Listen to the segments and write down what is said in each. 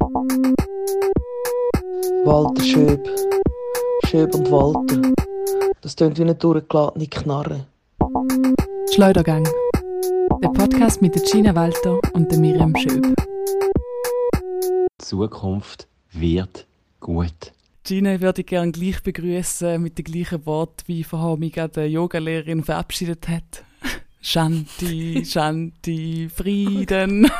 Walter Schöb. Schöb und Walter. Das tönt wie eine durchgeladene Knarre. Schleudergang. Der Podcast mit der Gina Walter und der Miriam Schöb. Die Zukunft wird gut. Gina würde ich gerne gleich begrüßen mit den gleichen Worten, wie vorher mich gerade eine Yogalehrerin verabschiedet hat. Shanti, Shanti, Frieden.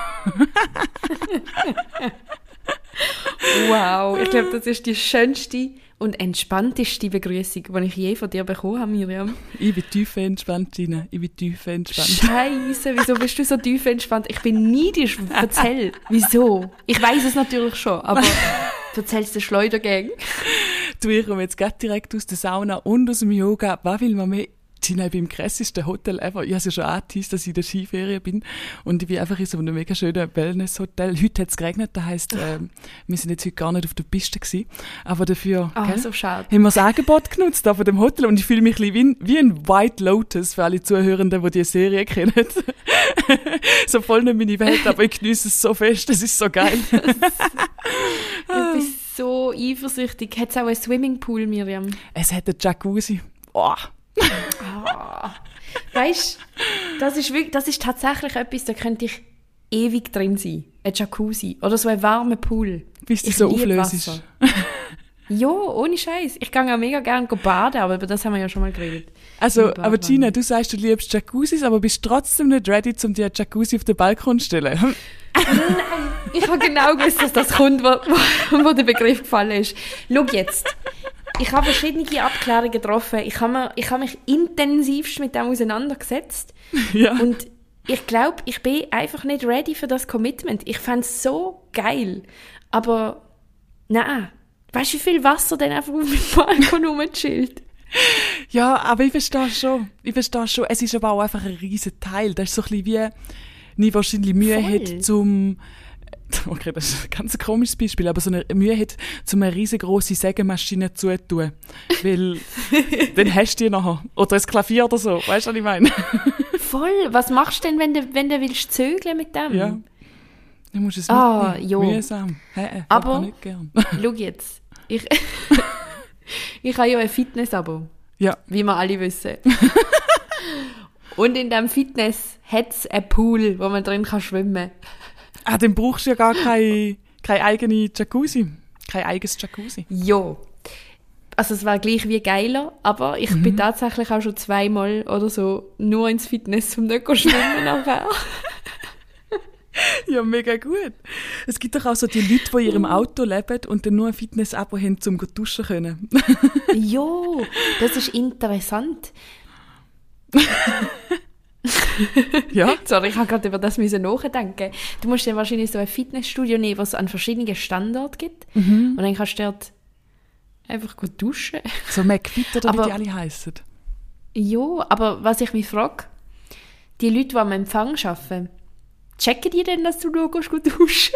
Wow, ich glaube, das ist die schönste und entspannteste Begrüßung, die ich je von dir bekommen habe, Miriam. Ich bin tief entspannt, Gina. Ich bin tief entspannt. Scheisse, wieso bist du so tief entspannt? Ich bin neidisch. Erzähl, wieso? Ich weiss es natürlich schon, aber erzähl's der Schleudergang. Du, ich komme jetzt gerade direkt aus der Sauna und aus dem Yoga. Was will man mehr? Gina, ich bin im krassesten Hotel ever. Ich habe ja schon angeteased, dass ich in der Skiferien bin. Und ich bin einfach in so einem mega schönen Wellness-Hotel. Heute hat es geregnet, das heisst, wir sind jetzt heute gar nicht auf der Piste gewesen. Aber dafür So schade. haben wir das Angebot genutzt da von dem Hotel. Und ich fühle mich ein bisschen wie ein White Lotus für alle Zuhörenden, die diese Serie kennen. So voll nicht meine Welt, aber ich genieße es so fest. Das ist so geil. Du bist so eifersüchtig. Hat es auch einen Swimmingpool, Miriam? Es hat einen Jacuzzi. Oh. Weißt du, das ist tatsächlich etwas, da könnte ich ewig drin sein. Ein Jacuzzi oder so ein warmer Pool. Bis du so auflöst. Ja, ohne Scheiß. Ich gehe auch mega gerne baden, aber über das haben wir ja schon mal geredet. Also, aber Gina, du sagst, du liebst Jacuzzis, aber bist trotzdem nicht ready, um dir einen Jacuzzi auf den Balkon zu stellen. Nein, ich habe genau gewusst, dass das kommt, wo der Begriff gefallen ist. Schau jetzt. Ich habe verschiedene Abklärungen getroffen. Ich habe mich intensivst mit dem auseinandergesetzt. Ja. Und ich glaube, ich bin einfach nicht ready für das Commitment. Ich fände es so geil. Aber, nein. Weißt du, wie viel Wasser dann einfach auf dem Balkon rumchillt? Ja, aber ich verstehe schon. Es ist aber auch einfach ein riesen Teil. Das ist so ein bisschen wie, nie wahrscheinlich Mühe Voll. hat zum... Okay, das ist ein ganz komisches Beispiel, aber so eine Mühe hat, um eine riesengroße Sägemaschine zu tun. Weil dann hast du die nachher. Oder ein Klavier oder so. Weißt du, was ich meine? Voll. Was machst du denn, wenn du willst zögeln mit dem? Ja. Du musst es mitnehmen. Jo. Mühsam. Aber ich nicht gern. Schau jetzt. Ich habe ja ein Fitness-Abo. Ja. Wie wir alle wissen. Und in diesem Fitness hat es einen Pool, wo man drin schwimmen kann. Dann brauchst du ja gar keine eigene Jacuzzi. Kein eigenes Jacuzzi. Ja. Also es wäre gleich wie geiler, aber ich bin tatsächlich auch schon 2-mal oder so nur ins Fitness, um nicht zu schwimmen nachher. Ja, mega gut. Es gibt doch auch so die Leute, die in ihrem Auto leben und dann nur ein Fitness-Abo haben, um duschen zu können. Jo, das ist interessant. Ja. Sorry, ich habe gerade über das nachdenken. Du musst dir wahrscheinlich so ein Fitnessstudio nehmen, was es an verschiedenen Standorten gibt. Und dann kannst du dort einfach gut duschen. So McFit oder Aber- wie die alle heissen. Ja, aber was ich mich frage, die Leute, die am Empfang arbeiten, checken die denn, dass du nur gut duschen?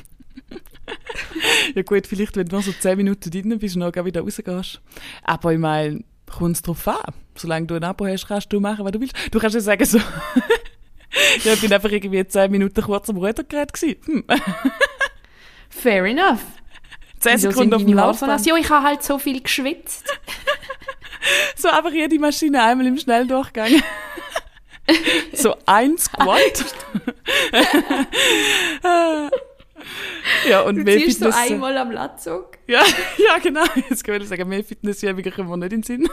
Ja gut, vielleicht, wenn du noch so 10 Minuten drin bist und dann wieder rausgehst. Aber ich meine, kommt es drauf an. Solange du ein Abo hast, kannst du machen, was du willst. Du kannst ja sagen so, ja, ich bin einfach irgendwie 10 Minuten kurz am Rudergerät gewesen. Fair enough. 10 Wieso Sekunden auf sind dem deine Haare so Laufband. nass? Ja, ich habe halt so viel geschwitzt. So einfach jede Maschine einmal im Schnelldurchgang. So ein Squat. Ja, und Du mehr ziehst so Fitness. einmal am Latzug. Ja, genau. Jetzt kann ich sagen, mehr Fitnessübungen kommen wir nicht in den Sinn.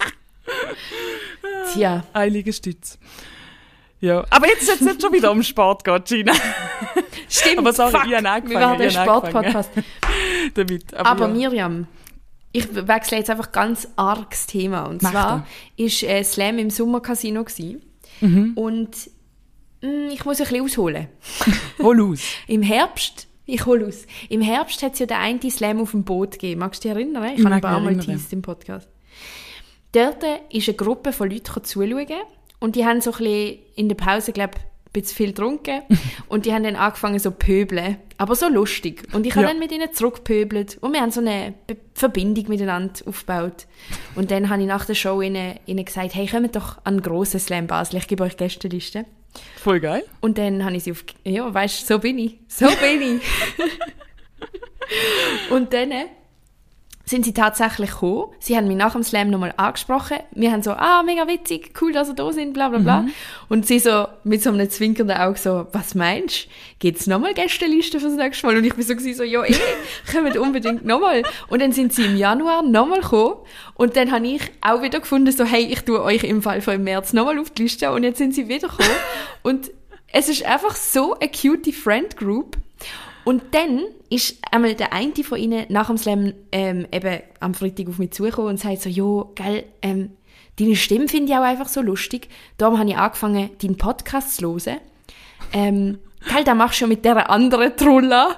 Tja. Ein Liegestütz. Ja, aber jetzt ist es nicht schon wieder um Sport geht, Gina. Stimmt, Aber sorry, fuck. ich habe angefangen. Wir waren der ich habe Sportpodcast. damit. Aber ja. Miriam, ich wechsle jetzt einfach ganz arg das Thema. Und Mach zwar war Slam im Sommercasino gewesen. Und ich muss ein bisschen ausholen. Hol aus. Im Herbst, ich hole aus. Im Herbst hat es ja den einen Slam auf dem Boot gegeben. Magst du dich erinnern? Ich habe ein paar Mal geteased im Podcast. Dort ist eine Gruppe von Leuten zuschauen und die haben so ein bisschen in der Pause, glaube ich, ein bisschen viel getrunken und die haben dann angefangen so pöbeln, aber so lustig. Und ich habe dann mit ihnen zurückpöbelt und wir haben so eine Verbindung miteinander aufgebaut. Und dann habe ich nach der Show ihnen gesagt, hey, kommt doch an einen grossen Slam Basel, ich gebe euch Gästeliste. Voll geil. Und dann habe ich sie ja, weißt du, so bin ich. So bin ich. Und dann sind sie tatsächlich gekommen. Sie haben mich nach dem Slam nochmal angesprochen. Wir haben so, mega witzig, cool, dass ihr da sind, bla bla bla. Und sie so mit so einem zwinkernden Auge so, was meinst du? Gibt's nochmal Gästeliste fürs nächste Mal? Und ich bin so, ja, kommt unbedingt nochmal. Und dann sind sie im Januar nochmal gekommen. Und dann habe ich auch wieder gefunden, so, hey, ich tue euch im Fall von im März nochmal auf die Liste. Und jetzt sind sie wieder gekommen. Und es ist einfach so eine cutie Friend Group. Und dann ist einmal der eine von ihnen nach dem Slam eben am Freitag auf mich zugekommen und sagt so, jo, gell, deine Stimme finde ich auch einfach so lustig. Darum habe ich angefangen, deinen Podcast zu hören. Gell, da machst du mit dieser anderen Trulla.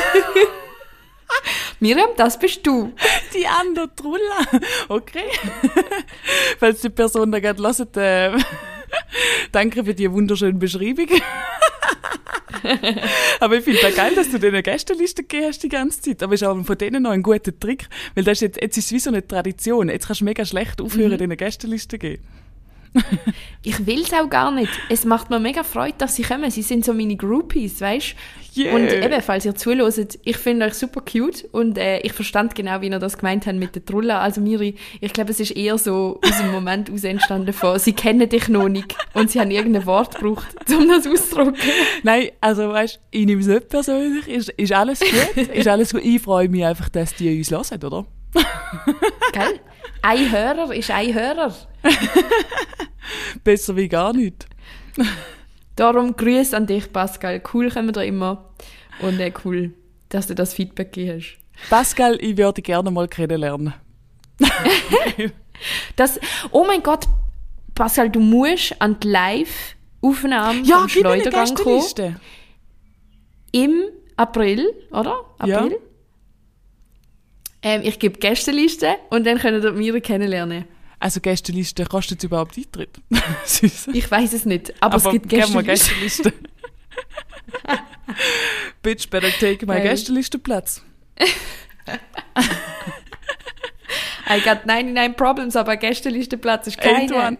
Miriam, das bist du. Die andere Trulla. Okay. Falls die Person da gerade hört, danke für die wunderschöne Beschreibung. Aber ich finde es geil, dass du denen Gästeliste gegeben hast die ganze Zeit. Aber ist auch von denen noch ein guter Trick, weil das ist jetzt ist es wie so eine Tradition. Jetzt kannst du mega schlecht aufhören, denen Gästeliste zu geben. Ich will es auch gar nicht. Es macht mir mega Freude, dass sie kommen. Sie sind so meine Groupies, weißt du? Yeah. Und eben, falls ihr zuhört, ich finde euch super cute und ich verstand genau, wie ihr das gemeint habt mit der Trulla. Also Miri, ich glaube, es ist eher so aus dem Moment aus entstanden von, sie kennen dich noch nicht und sie haben irgendein Wort gebraucht, um das auszudrücken. Nein, also weißt, ich nehme es nicht persönlich. Ist alles gut? Ist alles gut? Ich freue mich einfach, dass die uns hören, oder? Gell? Ein Hörer ist ein Hörer. Besser wie gar nicht. Darum Grüße an dich, Pascal. Cool kommen wir immer. Und cool, dass du das Feedback gegeben hast. Pascal, ich würde gerne mal kennenlernen. Oh mein Gott, Pascal, du musst an die Live-Aufnahme vom Schleudergang kommen. Im April, oder? April? Ja. Ich gebe Gästeliste und dann können wir Miri kennenlernen. Also Gästeliste, kostet es überhaupt Eintritt? Ich weiss es nicht, aber es gibt Gästeliste. Bitch, better take my Gästelistenplatz. I got 99 problems, aber Gästelistenplatz ist keiner.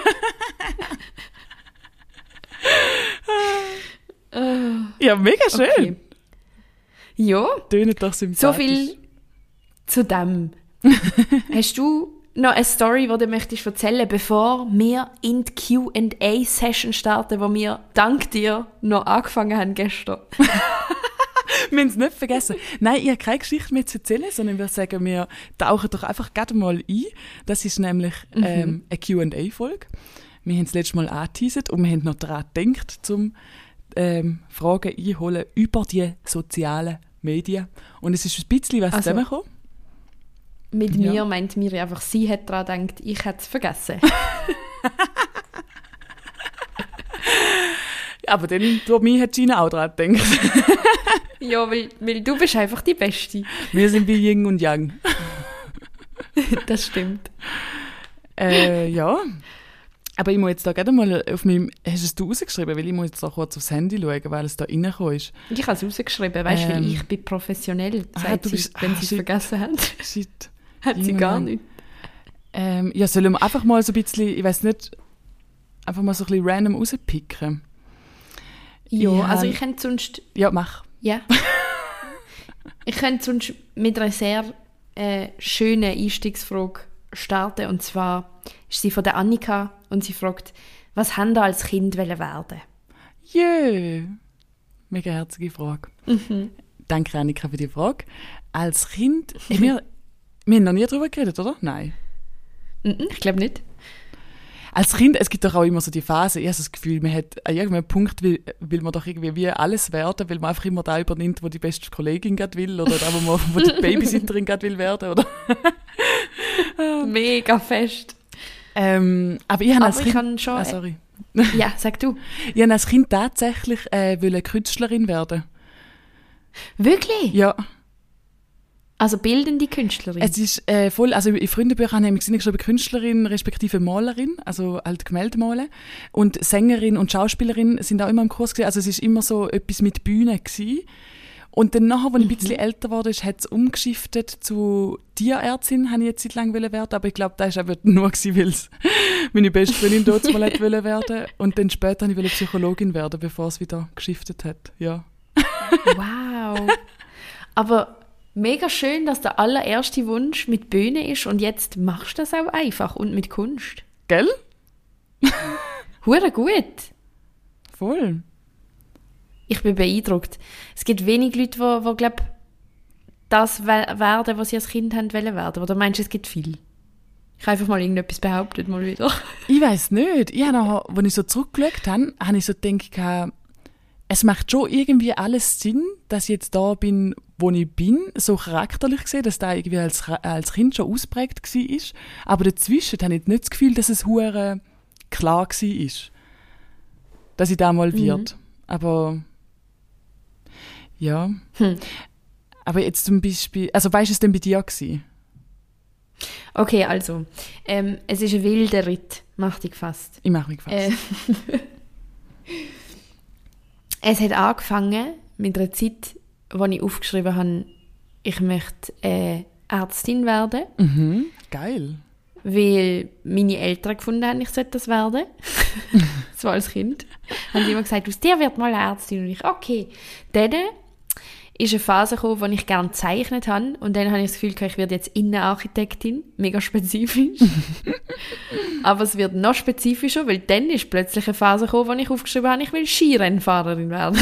Ja, mega schön. Okay. Ja. Tönt doch sympathisch. So viel zu dem. Hast du noch eine Story, die du möchtest erzählen, bevor wir in die Q&A-Session starten, wo wir dank dir noch angefangen haben gestern? Wir haben es nicht vergessen. Nein, ich habe keine Geschichte mehr zu erzählen, sondern wir sagen, wir tauchen doch einfach gerade mal ein. Das ist nämlich eine Q&A-Folge. Wir haben es letztes Mal angeteasert und wir haben noch daran gedacht, zum Fragen einholen über die sozialen Medien. Und es ist ein bisschen was zusammengekommen. Mit mir meint Miri einfach, sie hat daran gedacht, ich hätte es vergessen. Aber dann durch mich hat Gina auch daran gedacht. Ja, weil du bist einfach die Beste. Wir sind wie Yin und Yang. Das stimmt. Ja. Aber ich muss jetzt da gerade mal auf meinem... Hast es du rausgeschrieben? Weil ich muss jetzt da kurz aufs Handy schauen, weil es da reingekommen ist. Ich habe es rausgeschrieben, weißt du, weil ich bin professionell, sagt sie, wenn sie es vergessen haben. Shit. Hat sie gar nicht. Ja, sollen wir einfach mal so ein bisschen, ich weiß nicht, einfach mal so ein bisschen random rauspicken? Ja, also ich könnte sonst... Ja, mach. Ja. Ich könnte sonst mit einer sehr schönen Einstiegsfrage starten. Und zwar ist sie von der Annika und sie fragt, was haben Sie als Kind werden? Jö. Mega herzige Frage. Danke, Annika, für die Frage. Als Kind... Wir haben noch nie darüber geredet, oder? Nein. Ich glaube nicht. Als Kind, es gibt doch auch immer so die Phase, ich habe das Gefühl, man hat an irgendeinem Punkt will man doch irgendwie wie alles werden, weil man einfach immer da übernimmt, wo die beste Kollegin gerade will oder da, wo die Babysitterin gerade will werden, oder? Mega fest. Aber ich habe als Kind... schon... sorry. Ja, sag du. Ich habe als Kind tatsächlich Künstlerin werden. Wirklich? Ja. Also bildende Künstlerin? Es ist voll, also in Freundebüchern haben wir geschrieben Künstlerin respektive Malerin, also halt Gemälde malen. Und Sängerin und Schauspielerin sind auch immer im Kurs gewesen. Also es ist immer so etwas mit Bühne gewesen. Und dann nachher, als ich ein bisschen älter wurde, hat es umgeschiftet zu Tierärztin, habe ich jetzt lang werden, aber ich glaube, das war einfach nur gewesen, weil es meine beste Freundin dort mal werden wollte. Und dann später wollte ich Psychologin werden, bevor es wieder geschiftet hat, ja. Wow. Aber mega schön, dass der allererste Wunsch mit Bühne ist und jetzt machst du das auch einfach und mit Kunst. Gell? Hure gut. Voll. Ich bin beeindruckt. Es gibt wenig Leute, die glaube das werden, was sie als Kind haben wollen werden. Oder meinst du, es gibt viel? Ich habe einfach mal irgendetwas behauptet, mal wieder. Ich weiss nicht. Ich habe noch, als ich so zurückgeschaut habe, habe ich so gedacht, es macht schon irgendwie alles Sinn, dass ich jetzt da bin, wo ich bin, so charakterlich gesehen, dass da irgendwie als Kind schon ausprägt war. Aber dazwischen habe ich nicht das Gefühl, dass es hure klar war, dass ich da mal wird. Aber ja. Aber jetzt zum Beispiel, also weißt du, es denn bei dir gewesen? Okay, also, es ist ein wilder Ritt, mach dich gefasst. Ich mache mich gefasst. Es hat angefangen mit einer Zeit, wo ich aufgeschrieben habe, ich möchte Ärztin werden. Mhm, geil. Weil meine Eltern gefunden haben, ich sollte das werden. So als Kind. Haben die immer gesagt, aus dir wird mal eine Ärztin. Und ich, okay. Dann ist eine Phase gekommen, wo ich gerne gezeichnet habe. Und dann habe ich das Gefühl, ich werde jetzt Innenarchitektin. Mega spezifisch. Aber es wird noch spezifischer, weil dann ist plötzlich eine Phase gekommen, wo ich aufgeschrieben habe, ich will Skirennfahrerin werden.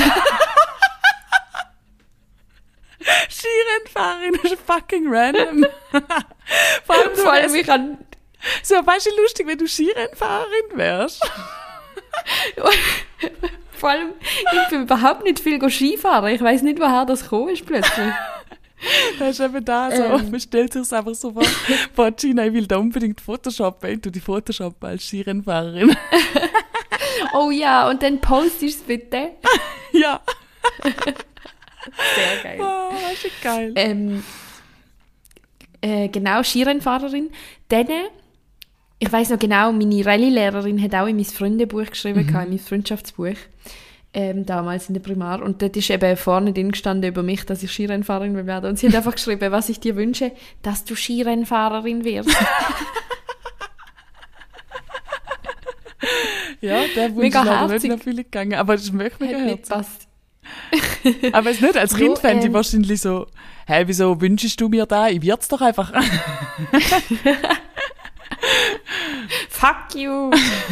Skirennfahrerin ist fucking random. Vor allem ich kann... So, weißt du, lustig, wenn du Skirennfahrerin wärst? Vor allem, ich bin überhaupt nicht viel Skifahren. Ich weiss nicht, woher das gekommen ist plötzlich. Das ist eben da so. Man stellt sich einfach so vor, boah, Gina, ich will da unbedingt Photoshoppen. Und du die Photoshoppen als Skirennfahrerin. Oh ja, und dann postest du es bitte. Ja. Sehr geil. Oh, das ist geil. Genau, Skirennfahrerin. Dann, ich weiss noch genau, meine Rallye-Lehrerin hat auch in mein Freundebuch geschrieben, in mein Freundschaftsbuch, damals in der Primar. Und dort ist eben vorne drin gestanden über mich, dass ich Skirennfahrerin will werden. Und sie hat einfach geschrieben, was ich dir wünsche, dass du Skirennfahrerin wirst. Ja, der Wunsch ist leider nicht in Erfüllung gegangen, aber das möchte mir gehört. Aber es nicht, als Kind fände ich wahrscheinlich so, hey, wieso wünschst du mir da? Ich wird's doch einfach. Fuck you!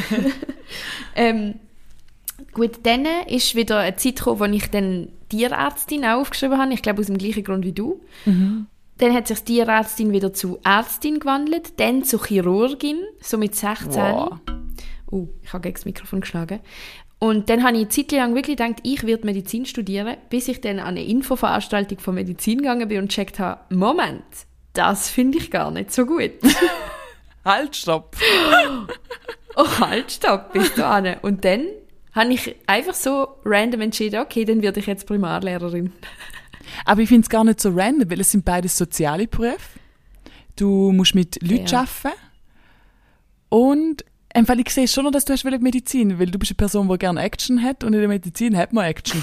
Gut, dann ist wieder eine Zeit gekommen, wo ich dann Tierärztin auch aufgeschrieben habe. Ich glaube, aus dem gleichen Grund wie du. Mhm. Dann hat sich Tierärztin wieder zu Ärztin gewandelt, dann zu Chirurgin, so mit 16. Wow. Ich habe gegen das Mikrofon geschlagen. Und dann habe ich eine Zeit lang wirklich gedacht, ich werde Medizin studieren, bis ich dann an eine Infoveranstaltung von Medizin gegangen bin und gecheckt habe, Moment, das finde ich gar nicht so gut. Halt, stopp. Oh, halt, stopp, bis dahin. Und dann habe ich einfach so random entschieden, okay, dann werde ich jetzt Primarlehrerin. Aber ich finde es gar nicht so random, weil es sind beides soziale Berufe. Du musst mit Leuten arbeiten. Und weil ich sehe schon noch, dass du hast Medizin, weil du bist eine Person, die gerne Action hat und in der Medizin hat man Action.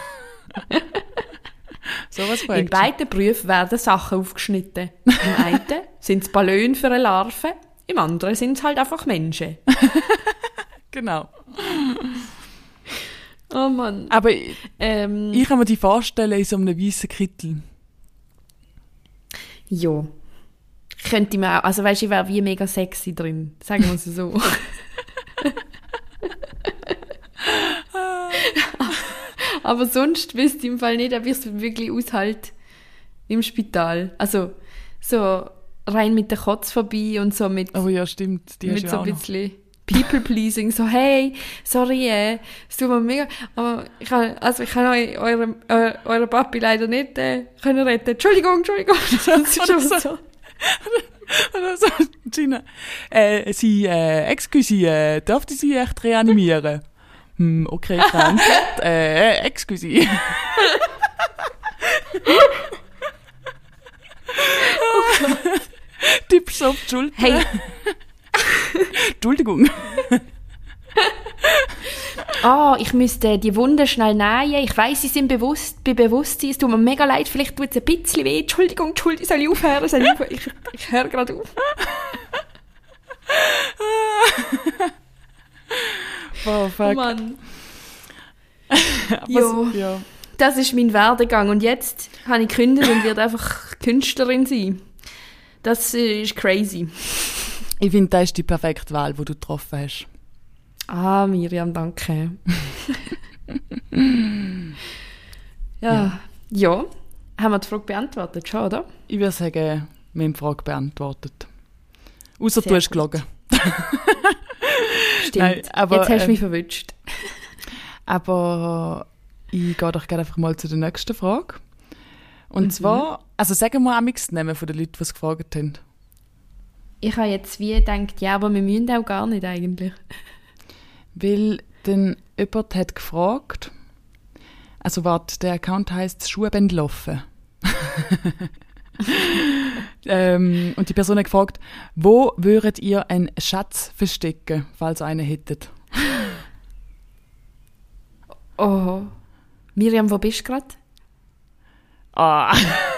So was von In beiden Berufen werden Sachen aufgeschnitten. Im einen sind es Ballone für eine Larve, im anderen sind es halt einfach Menschen. Genau. Oh Mann. Aber ich kann mir die vorstellen in so einem weißen Kittel. Ja. Könnte man auch, also weißt du, ich wäre wie mega sexy drin, sagen wir es so. Aber sonst wüsste ich im Fall nicht, ob ich es wirklich aushalte im Spital. Also so rein mit der Kotz vorbei und so mit... Oh ja, stimmt. Die mit so ein bisschen People-pleasing, so hey, sorry, es tut mir mega... Aber ich kann euren Papi leider nicht können retten. Entschuldigung. Das ist schon so. Oder so, Gina. Excuse, dürfte Sie echt reanimieren? Okay, danke. Excuse. Tipps auf die Schulter. Hey. Entschuldigung. Oh, ich müsste die Wunden schnell nähen. Ich weiss, sie sind bei Bewusstsein. Es tut mir mega leid, vielleicht tut es ein bisschen weh. Entschuldigung, soll ich aufhören? Ich höre gerade auf. Oh, fuck. Mann. Ja. Das ist mein Werdegang. Und jetzt habe ich gekündigt und werde einfach Künstlerin sein. Das ist crazy. Ich finde, das ist die perfekte Wahl, die du getroffen hast. Ah, Miriam, danke. Ja. Haben wir die Frage beantwortet schon, oder? Ich würde sagen, wir haben die Frage beantwortet. Außer du hast gelogen. Stimmt. Nein, aber, jetzt hast du mich verwünscht. Aber ich gehe doch gerne einfach mal zu der nächsten Frage. Und zwar, also sagen wir amigs die Namen von den Leuten, die es gefragt haben. Ich habe jetzt wie gedacht, ja, aber wir müssen auch gar nicht eigentlich. Weil dann jemand hat gefragt, also warte, der Account heisst Schuhbändlaufen. Und die Person hat gefragt, wo würdet ihr einen Schatz verstecken, falls ihr einen hättet? Oh. Miriam, wo bist du gerade? Ah.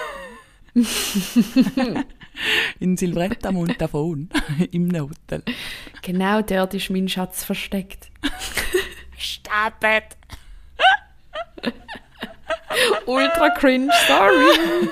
In Silvretta Montafon, im Hotel. Genau dort ist mein Schatz versteckt. Stapet. Ultra cringe, sorry.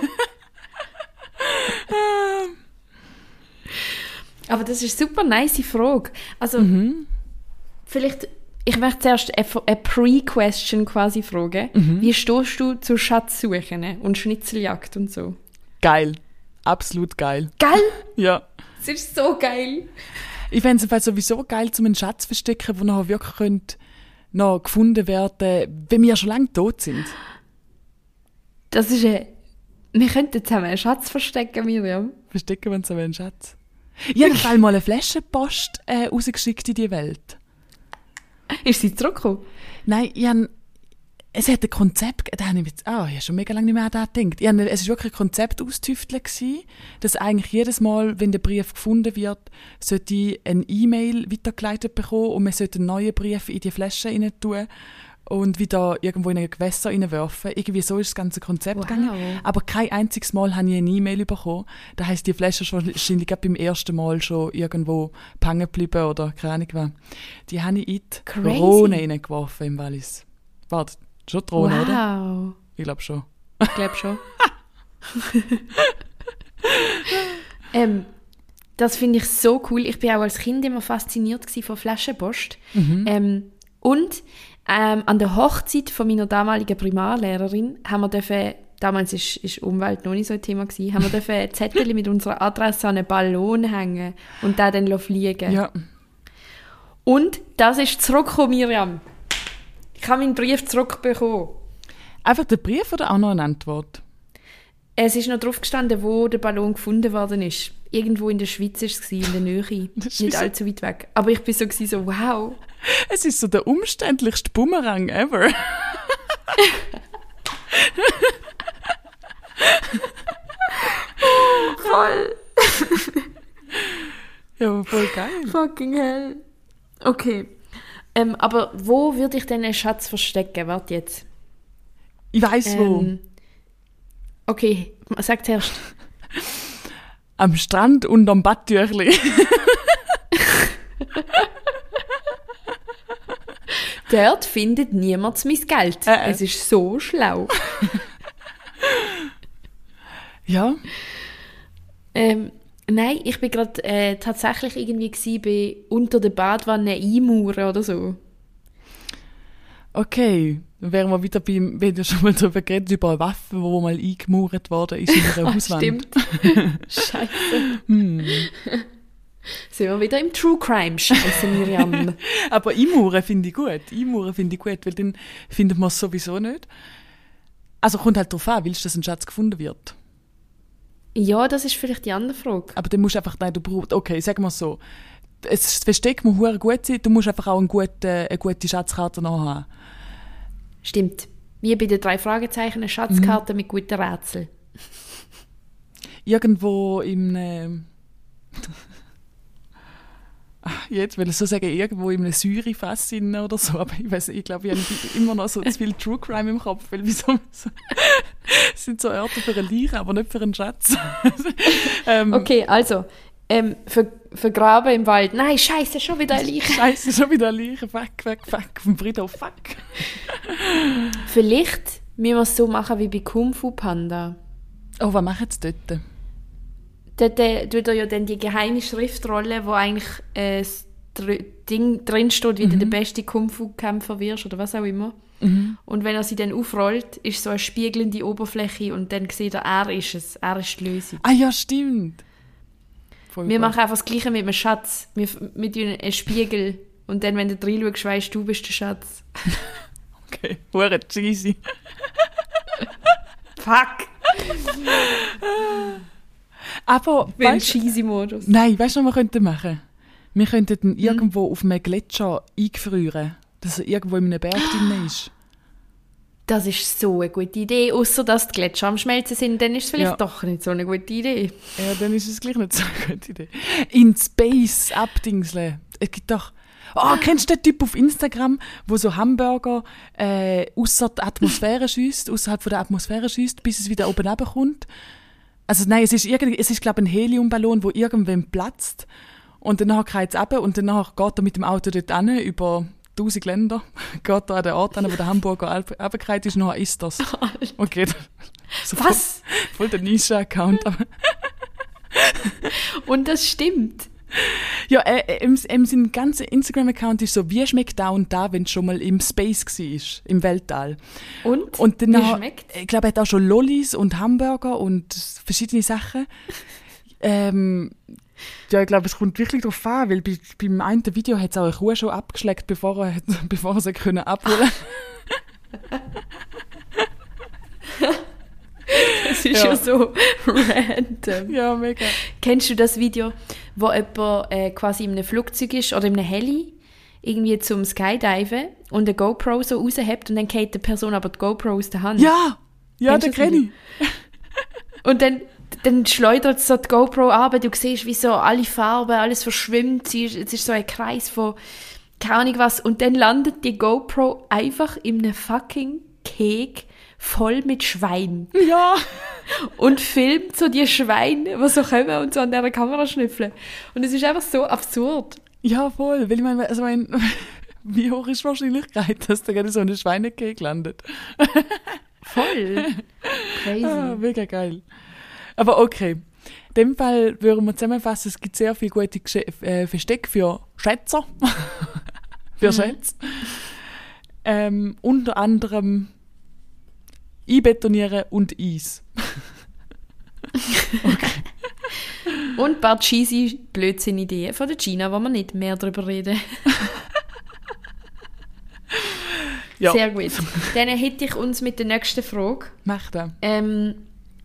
Aber das ist eine super nice Frage. Also, vielleicht, ich möchte zuerst eine Pre-Question quasi fragen. Wie stehst du zu Schatzsuchen und Schnitzeljagd und so? Geil. Absolut geil. Geil? Ja. Das ist so geil. Ich fände es sowieso geil, um einen Schatz zu verstecken, der nachher wirklich noch gefunden werden, wenn wir schon lange tot sind. Das ist wir könnten zusammen einen Schatz verstecken, Miriam. Verstecken wir uns aber einen Schatz. Ich habe mal eine Flaschenpost rausgeschickt in die Welt. Ist sie zurückgekommen? Nein, es hat ein Konzept, ich habe schon mega lange nicht mehr an das gedacht. Es war wirklich ein Konzept austüfteln gewesen, dass eigentlich jedes Mal, wenn der Brief gefunden wird, sollte ich eine E-Mail weitergeleitet bekommen und man sollte einen neuen Brief in die Flasche rein tun und wieder irgendwo in ein Gewässer reinwerfen. Irgendwie so ist das ganze Konzept gegangen. Aber kein einziges Mal habe ich eine E-Mail bekommen. Das heisst, die Flasche ist wahrscheinlich beim ersten Mal schon irgendwo hängen geblieben oder keine Ahnung was. Die habe ich in die Rhone reingeworfen im Wallis. Warte, schon die Rhone, oder? Ich glaube schon. Ich glaube schon. Das finde ich so cool. Ich war auch als Kind immer fasziniert von Flaschenpost. Und an der Hochzeit von meiner damaligen Primarlehrerin haben wir damals ist Umwelt noch nicht so ein Thema gewesen, haben wir Zettel mit unserer Adresse an einen Ballon hängen und den dann fliegen. Ja. Und das ist zurückgekommen, Miriam. Ich habe meinen Brief zurückbekommen. Einfach der Brief oder auch noch eine Antwort? Es ist noch drauf gestanden, wo der Ballon gefunden worden ist. Irgendwo in der Schweiz war es, in der Nähe. Nicht allzu weit weg. Aber ich war so, wow. Es ist so der umständlichste Bumerang ever. Voll. Ja, voll geil. Fucking hell. Okay. Aber wo würde ich denn einen Schatz verstecken? Warte jetzt. Ich weiss wo. Okay, sag zuerst. Am Strand und am Badtüchli. Dort findet niemand mein Geld. Es ist so schlau. Ja. Nein, ich bin gerade tatsächlich irgendwie bei unter der Badwanne einmauern oder so. Okay, dann wären wir wieder beim, wenn du schon mal darüber geredet, über eine Waffe, die mal eingemauert worden ist in einer Hauswand. Stimmt. Scheiße. Sind wir wieder im True Crime, Scheiße, Miriam. Aber einmauern finde ich gut. Weil dann findet man es sowieso nicht. Also kommt halt darauf an, willst du, dass ein Schatz gefunden wird? Ja, das ist vielleicht die andere Frage. Aber dann musst du einfach, okay, sagen wir es so. Das Versteck muss verdammt gut sein, du musst einfach auch eine gute Schatzkarte noch haben. Stimmt. Wie bei den 3 Fragezeichen, eine Schatzkarte mit guten Rätseln. Irgendwo im jetzt will ich so sagen, irgendwo in einem Säurefass oder so, aber ich glaube, ich habe immer noch so zu viel True Crime im Kopf, weil wieso es sind so Orte für eine Leiche, aber nicht für einen Schatz. Okay, also, vergraben im Wald. Nein, scheiße, schon wieder eine Leiche. Fuck, vom Friedhof, fuck. Vielleicht wir es so machen wie bei Kung Fu Panda. Oh, was machen sie dort? Dort tut er ja dann die geheime Schriftrolle, wo eigentlich das Ding drin steht, wie du der beste Kung Fu Kämpfer wirst oder was auch immer. Und wenn er sie dann aufrollt, ist so eine spiegelnde Oberfläche und dann sieht er ist es. Er ist die Lösung. Ah ja, stimmt. Wir machen einfach das Gleiche mit einem Schatz. Wir tun einen Spiegel und dann, wenn du reinschaust, weisst du bist der Schatz. Okay, hure cheesy. Fuck! Aber, Wie ein cheesy Modus. Nein, weißt du, was wir machen könnten? Wir könnten ihn irgendwo auf einem Gletscher eingefrieren, dass er irgendwo in einem Berg drin ist. Das ist so eine gute Idee. Ausser dass die Gletscher am Schmelzen sind, dann ist es vielleicht doch nicht so eine gute Idee. Ja, dann ist es gleich nicht so eine gute Idee. In Space abdingseln. Es gibt doch... Oh, kennst du den Typ auf Instagram, wo so Hamburger ausser der Atmosphäre schiesst, außerhalb von der Atmosphäre schiesst, bis es wieder oben runterkommt? Also nein, es ist glaube ich, ein Heliumballon, der irgendwann platzt. Und danach geht es runter und danach geht er mit dem Auto dort hin, über 1000 Länder, geht er an den Ort hin, wo der Hamburger runtergefallen ist, nachher ist das. Okay. So was? Voll der Nische-Account. Und das stimmt. Ja, sein ganzer Instagram-Account ist so, wie schmeckt da und da, wenn es schon mal im Space war, im Weltall. Und danach, wie schmeckt? Ich glaube, er hat auch schon Lollis und Hamburger und verschiedene Sachen. Ja, ich glaube, es kommt wirklich darauf an, weil beim einen Video hat es auch eine Kuh schon abgeschleckt, bevor er sie können abholen. Das ist ja so random. Ja, mega. Kennst du das Video, wo jemand quasi in einem Flugzeug ist oder in einem Heli, irgendwie zum Skydiven und eine GoPro so raushebt und dann geht der Person aber die GoPro aus der Hand? Ja, den kenne ich. Und dann schleudert so die GoPro ab, du siehst, wie so alle Farben, alles verschwimmt, es ist so ein Kreis von keine Ahnung was und dann landet die GoPro einfach in einem fucking Keg voll mit Schweinen. Ja. Und filmt so die Schweine, die so kommen und so an dieser Kamera schnüffeln. Und es ist einfach so absurd. Ja, voll. Weil ich meine, wie hoch ist die Wahrscheinlichkeit, dass da gerade so eine Schweinekeg landet? Voll. Crazy. Ah, mega geil. Aber okay. In dem Fall würden wir zusammenfassen, es gibt sehr viele gute Verstecke für Schätzer. Für Schätze. Unter anderem einbetonieren und Eis. Okay. Und ein paar cheesy Blödsinn-Ideen von der Gina, wo wir nicht mehr darüber reden. Ja. Sehr gut. Dann hätte ich uns mit der nächsten Frage. Mach das. Die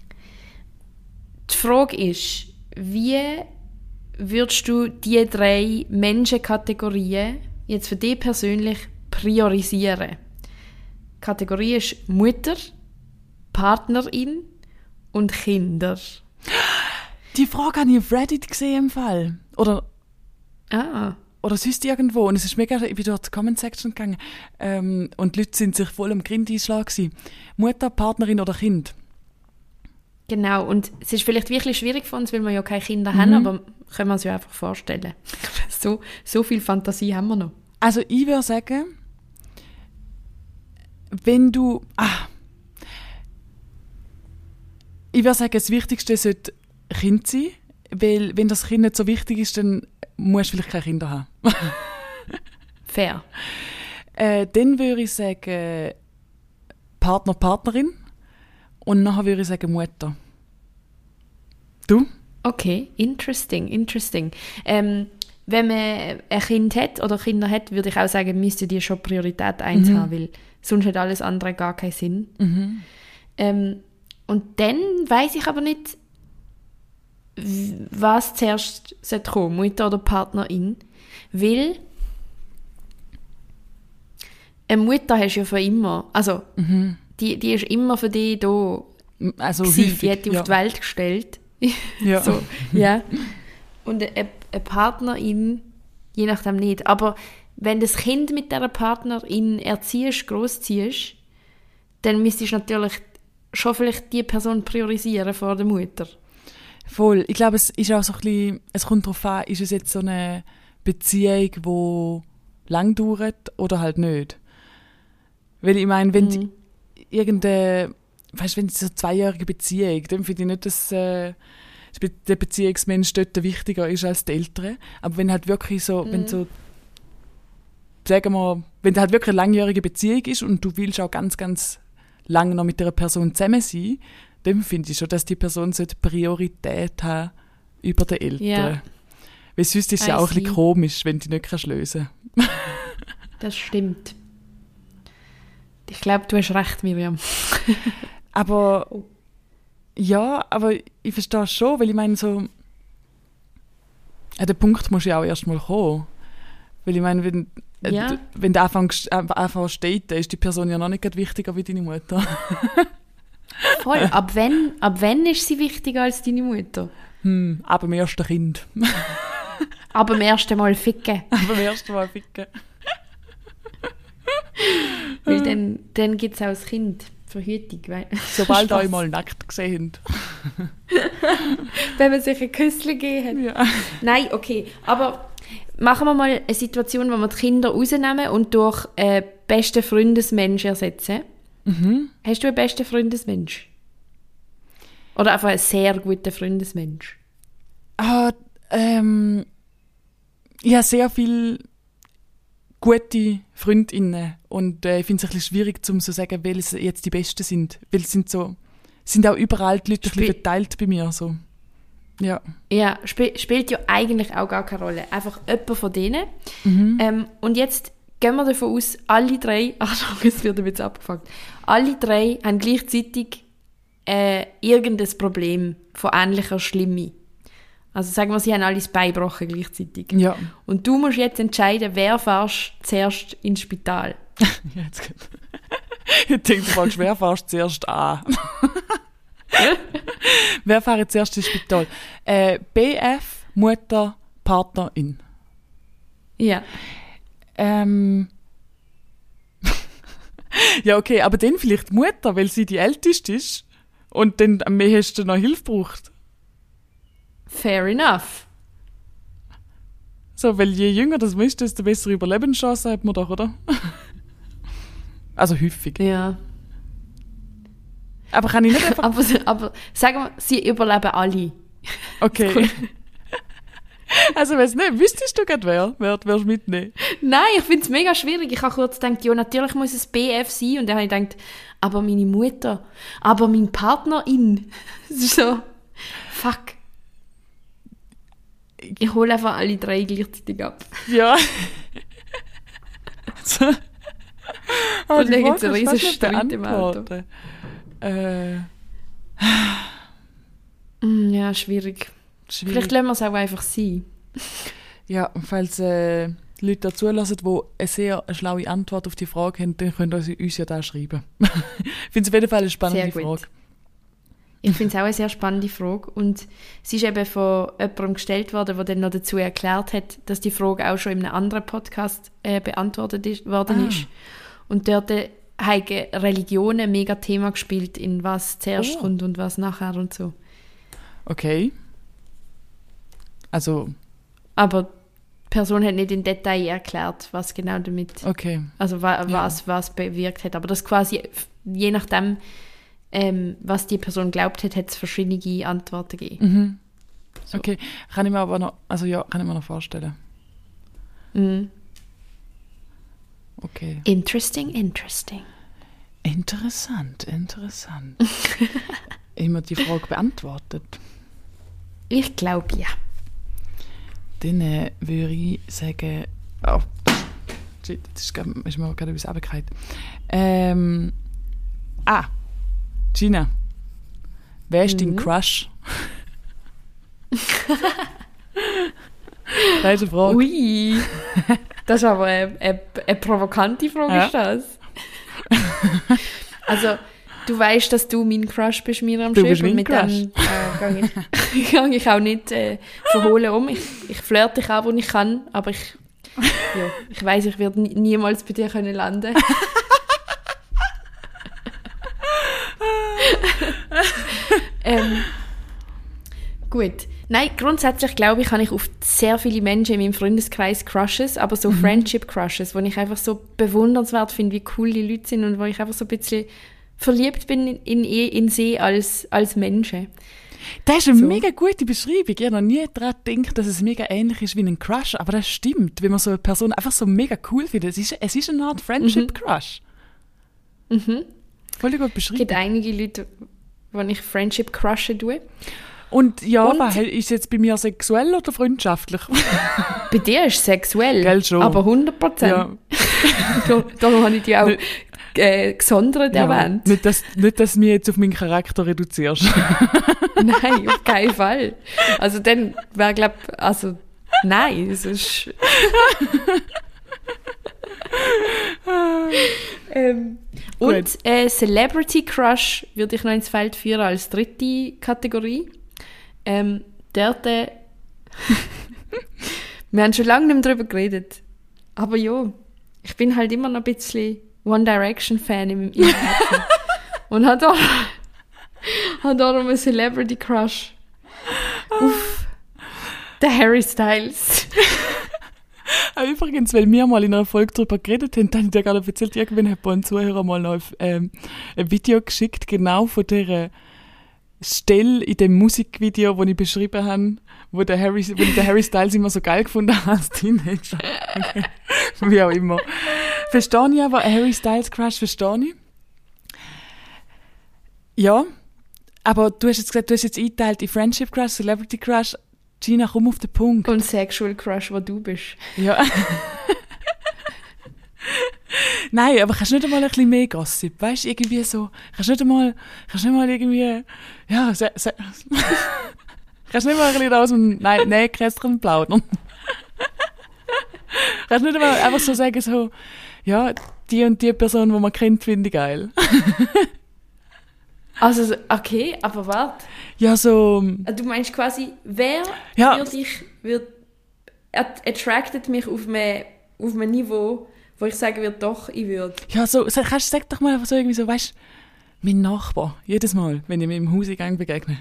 Frage ist, wie würdest du die 3 Menschenkategorien jetzt für dich persönlich priorisieren? Die Kategorie ist Mutter, Partnerin und Kinder. Die Frage habe ich auf Reddit gesehen im Fall. Oder sonst irgendwo. Und es ist mega wie durch die Comment-Section gegangen. Und die Leute sind sich voll am Grind einschlagen. Mutter, Partnerin oder Kind? Genau. Und es ist vielleicht wirklich schwierig für uns, weil wir ja keine Kinder haben, aber können wir uns ja einfach vorstellen. So viel Fantasie haben wir noch. Also ich würde sagen, wenn du... Ich würde sagen, das Wichtigste sollte Kind sein, weil wenn das Kind nicht so wichtig ist, dann musst du vielleicht keine Kinder haben. Fair. Dann würde ich sagen Partner, Partnerin und nachher würde ich sagen Mutter. Du? Okay, interesting. Wenn man ein Kind hat oder Kinder hat, würde ich auch sagen, müsste die schon Priorität 1 haben, weil sonst hat alles andere gar keinen Sinn. Und dann weiss ich aber nicht, was zuerst kommen, Mutter oder Partnerin. Weil eine Mutter hast du ja für immer. Also, die ist immer für dich da. Also häufig, die hat dich auf die Welt gestellt. Ja. So, ja. Und eine Partnerin, je nachdem nicht. Aber wenn das Kind mit dieser Partnerin erziehst, großziehst, dann müsstest du natürlich schon vielleicht die Person priorisieren vor der Mutter. Voll. Ich glaube, es ist auch so ein bisschen, es kommt darauf an, ist es jetzt so eine Beziehung, die lang dauert oder halt nicht. Weil ich meine, wenn irgendeine, weißt du, wenn es so eine 2-jährige Beziehung, dann finde ich nicht, dass der Beziehungsmensch dort wichtiger ist als die Eltern. Aber wenn halt wirklich so, wenn so, sagen wir, wenn da halt wirklich eine langjährige Beziehung ist und du willst auch ganz, ganz lange noch mit einer Person zusammen sein, dann finde ich schon, dass die Person Priorität haben über den Eltern. Ja. Weil sonst ist es ja auch ein bisschen komisch, wenn du nicht lösen kannst. Das stimmt. Ich glaube, du hast recht, Miriam. Aber ja, aber ich verstehe es schon, weil ich meine so, an den Punkt musst du ja auch erst mal kommen. Weil ich meine, wenn du anfängst steht, dann ist die Person ja noch nicht wichtiger wie deine Mutter. Voll. Ab wann ist sie wichtiger als deine Mutter? Ab dem ersten Kind. Ab dem ersten Mal ficken. Weil dann gibt es auch das Kind. Verhütung. Sobald euch mal nackt gesehen habt. Wenn man sich ein Küsschen gegeben hat. Ja. Nein, okay. Aber machen wir mal eine Situation, wo wir die Kinder rausnehmen und durch einen besten Freundesmensch ersetzen. Mhm. Hast du einen besten Freundesmensch? Oder einfach einen sehr guten Freundesmensch? Ich habe sehr viele gute Freundinnen und ich finde es ein bisschen schwierig, zu sagen, welche jetzt die Besten sind. Weil es sind auch überall die Leute ein bisschen verteilt bei mir. So. Ja, spielt ja eigentlich auch gar keine Rolle. Einfach jemand von denen. Und jetzt gehen wir davon aus, alle drei, es wird ein bisschen abgefuckt, alle drei haben gleichzeitig irgendein Problem von ähnlicher Schlimme. Also sagen wir, sie haben alle das Bein gebrochen gleichzeitig. Ja. Und du musst jetzt entscheiden, wer fährst zuerst ins Spital. Ja, jetzt geht. Ich denke, wer fährst zuerst an? Wer fährt zuerst ins Spital? BF, Mutter, Partnerin. Ja. Ja, okay, aber dann vielleicht die Mutter, weil sie die Älteste ist und dann am meisten noch Hilfe braucht. Fair enough. So, weil je jünger das ist, desto bessere Überlebenschancen hat man doch, oder? Also häufig. Ja. Aber kann ich nicht einfach... aber sagen wir, sie überleben alle. Okay. Cool. Also weiss nicht, wüsstest du gerade wer wirst mitnehmen? Nein, ich finde es mega schwierig. Ich habe kurz gedacht, ja, natürlich muss es BF sein. Und dann habe ich gedacht, aber meine Mutter, aber mein Partnerin. Das ist so, fuck. Ich hole einfach alle drei gleichzeitig ab. Ja. Und dann gibt es einen riesen Streit im Auto. Ja, schwierig. Vielleicht lassen wir es auch einfach sein. Ja, und falls Leute da zulassen, die eine sehr schlaue Antwort auf die Frage haben, dann könnt ihr uns ja da schreiben. Ich finde es auf jeden Fall eine spannende Frage. Ich finde es auch eine sehr spannende Frage. Und sie ist eben von jemandem gestellt worden, der dann noch dazu erklärt hat, dass die Frage auch schon in einem anderen Podcast beantwortet worden ist. Und dort haben Religionen mega Thema gespielt, in was zuerst kommt und was nachher und so. Okay. Also... Aber die Person hat nicht im Detail erklärt, was genau damit... Okay. Also was bewirkt hat. Aber das quasi, je nachdem... was die Person glaubt hat, hat es verschiedene Antworten gegeben. Mhm. So. Okay, kann ich mir aber noch, kann ich mir noch vorstellen. Mhm. Okay. Interesting. Interessant. Immer die Frage beantwortet. Ich glaube, ja. Dann würde ich sagen, shit, jetzt ist mir gerade etwas runtergefallen. Gina, wer ist dein Crush? Das ist eine Frage. Ui, das ist aber eine provokante Frage, ja. Ist das? Also, du weißt, dass du mein Crush bist, Miriam Schöp, und mit dem gehe ich auch nicht verhohlen um. Ich flirte dich auch, wo ich kann, aber ich weiss, ich werde niemals bei dir landen können. Gut. Nein, grundsätzlich glaube ich, habe ich auf sehr viele Menschen in meinem Freundeskreis Crushes, aber so Friendship-Crushes, wo ich einfach so bewundernswert finde, wie cool die Leute sind und wo ich einfach so ein bisschen verliebt bin in sie als Menschen. Das ist eine mega gute Beschreibung. Ich habe noch nie daran gedacht, dass es mega ähnlich ist wie ein Crush, aber das stimmt, wenn man so eine Person einfach so mega cool findet. Es ist eine Art Friendship-Crush. Voll gut beschrieben. Es gibt einige Leute, die ich Friendship-Crushen tue. Und aber ist jetzt bei mir sexuell oder freundschaftlich? Bei dir ist es sexuell, Gell, schon. aber 100%. Ja. Darum habe ich dich auch gesondert erwähnt. Nicht, dass du mich jetzt auf meinen Charakter reduzierst. Nein, auf keinen Fall. Also dann wäre, glaube ich, nein, es ist... Und Celebrity Crush würde ich noch ins Feld führen als dritte Kategorie. Dort, wir haben schon lange nicht mehr darüber geredet. Aber ja, ich bin halt immer noch ein bisschen One Direction Fan im Herzen. Und hat darum einen Celebrity Crush auf den Harry Styles. Übrigens, weil wir mal in einer Folge darüber geredet haben, dann habe ich dir gerade erzählt, irgendwann hat ein Zuhörer mal noch ein Video geschickt, genau von dieser Stelle in dem Musikvideo, das ich beschrieben habe, wo der Harry Styles immer so geil gefunden hat als Teenager. Okay. Wie auch immer. Verstehe ich aber, Harry Styles Crush, verstehe ich. Ja, aber du hast jetzt gesagt, du hast jetzt eingeteilt in Friendship Crush, Celebrity Crush. Gina, komm auf den Punkt. Und Sexual Crush, wo du bist. Ja. Nein, aber kannst du nicht einmal ein bisschen mehr Gossip? Weißt du, irgendwie so, kannst du nicht mal irgendwie, ja, kannst du nicht mal ein bisschen aus dem Nähkästchen plaudern? Kannst du nicht einmal einfach so sagen, so, ja, die und die Person, die man kennt, finde ich geil. Also, okay, aber warte. Ja, so... Du meinst quasi, wer attracted mich auf einem Niveau, wo ich sagen würde, doch, ich würde. Ja, so, sag doch mal einfach so irgendwie so, weißt du, mein Nachbar, jedes Mal, wenn ich mir im Hauseingang begegne.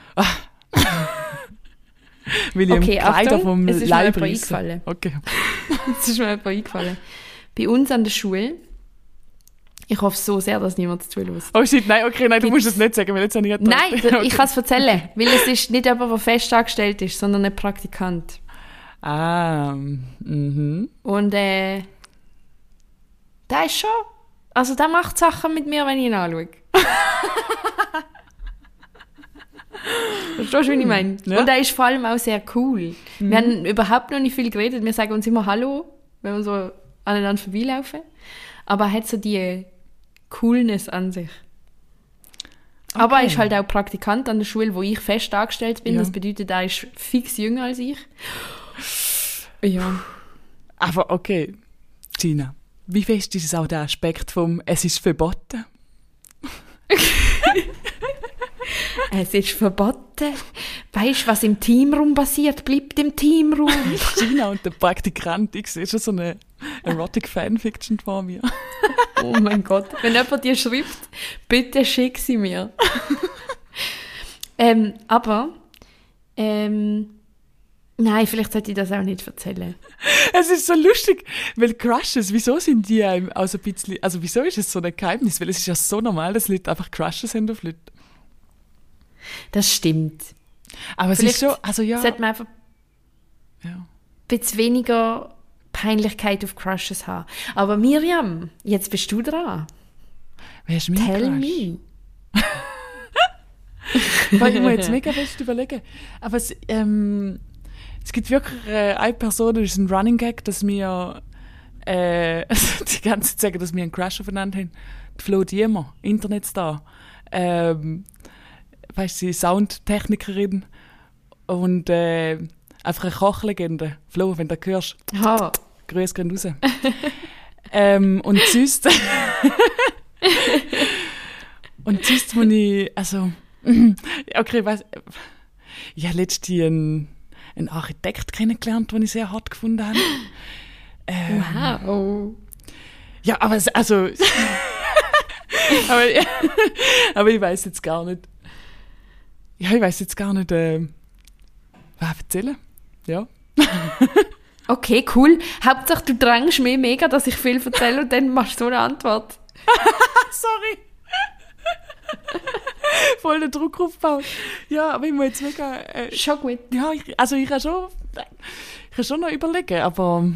Will ich okay, Kleider vom es ist Leib mir reissen. Okay. Es ist mir einfach eingefallen. Bei uns an der Schule, ich hoffe so sehr, dass niemand zuhört. Oh shit, nein, du musst es nicht sagen, weil jetzt habe ich Nein, okay. Ich kann es erzählen, weil es ist nicht jemand, der fest angestellt ist, sondern ein Praktikant. Und der ist schon, also der macht Sachen mit mir, wenn ich ihn anschaue. Verstehst du, wie ich meine? Ja. Und er ist vor allem auch sehr cool. Wir haben überhaupt noch nicht viel geredet, wir sagen uns immer Hallo, wenn wir so aneinander vorbeilaufen. Aber er hat so die Coolness an sich. Okay. Aber er ist halt auch Praktikant an der Schule, wo ich fest angestellt bin. Ja. Das bedeutet, er ist fix jünger als ich. Ja. Aber okay, Gina, wie fest ist es auch der Aspekt vom «Es ist verboten»? Es ist verboten. Weißt du, was im Teamraum passiert, bleibt im Teamraum. Gina und der Praktikant, ich sehe schon so eine Erotic-Fanfiction vor mir. Oh mein Gott, wenn jemand dir schreibt, bitte schick sie mir. Nein, vielleicht sollte ich das auch nicht erzählen. Es ist so lustig, weil Crushes, wieso sind die einem auch so ein bisschen, also wieso ist es so ein Geheimnis? Weil es ist ja so normal, dass Leute einfach Crushes haben auf Leute. Das stimmt. Aber es ist so, also ja. Sollte man einfach ein bisschen weniger Peinlichkeit auf Crushes haben. Aber Miriam, jetzt bist du dran. Wer ist mein Tell Crush? me. Weil ich muss jetzt mega fest überlegen. Aber es gibt wirklich eine Person, das ist ein Running Gag, dass wir die ganze Zeit sagen, dass wir einen Crush aufeinander haben. Die Flo Diemer, Internetstar. Weißt du, Soundtechnikerin und einfach eine Kochlegende. Flo, wenn du das hörst, grüß gehen raus. Und sonst... und sonst muss ich... Also... Okay, ich habe letztens einen Architekt kennengelernt, den ich sehr hart gefunden habe. Wow. Ja, aber aber ich weiß jetzt gar nicht. Ja, ich weiß jetzt gar nicht, was erzählen. Ja. Okay, cool. Hauptsache, du drängst mir mega, dass ich viel erzähle und dann machst du so eine Antwort. Sorry. Voll den Druck aufgebaut. Ja, aber ich muss jetzt mega... Schon gut. Ja, ich kann schon noch überlegen, aber...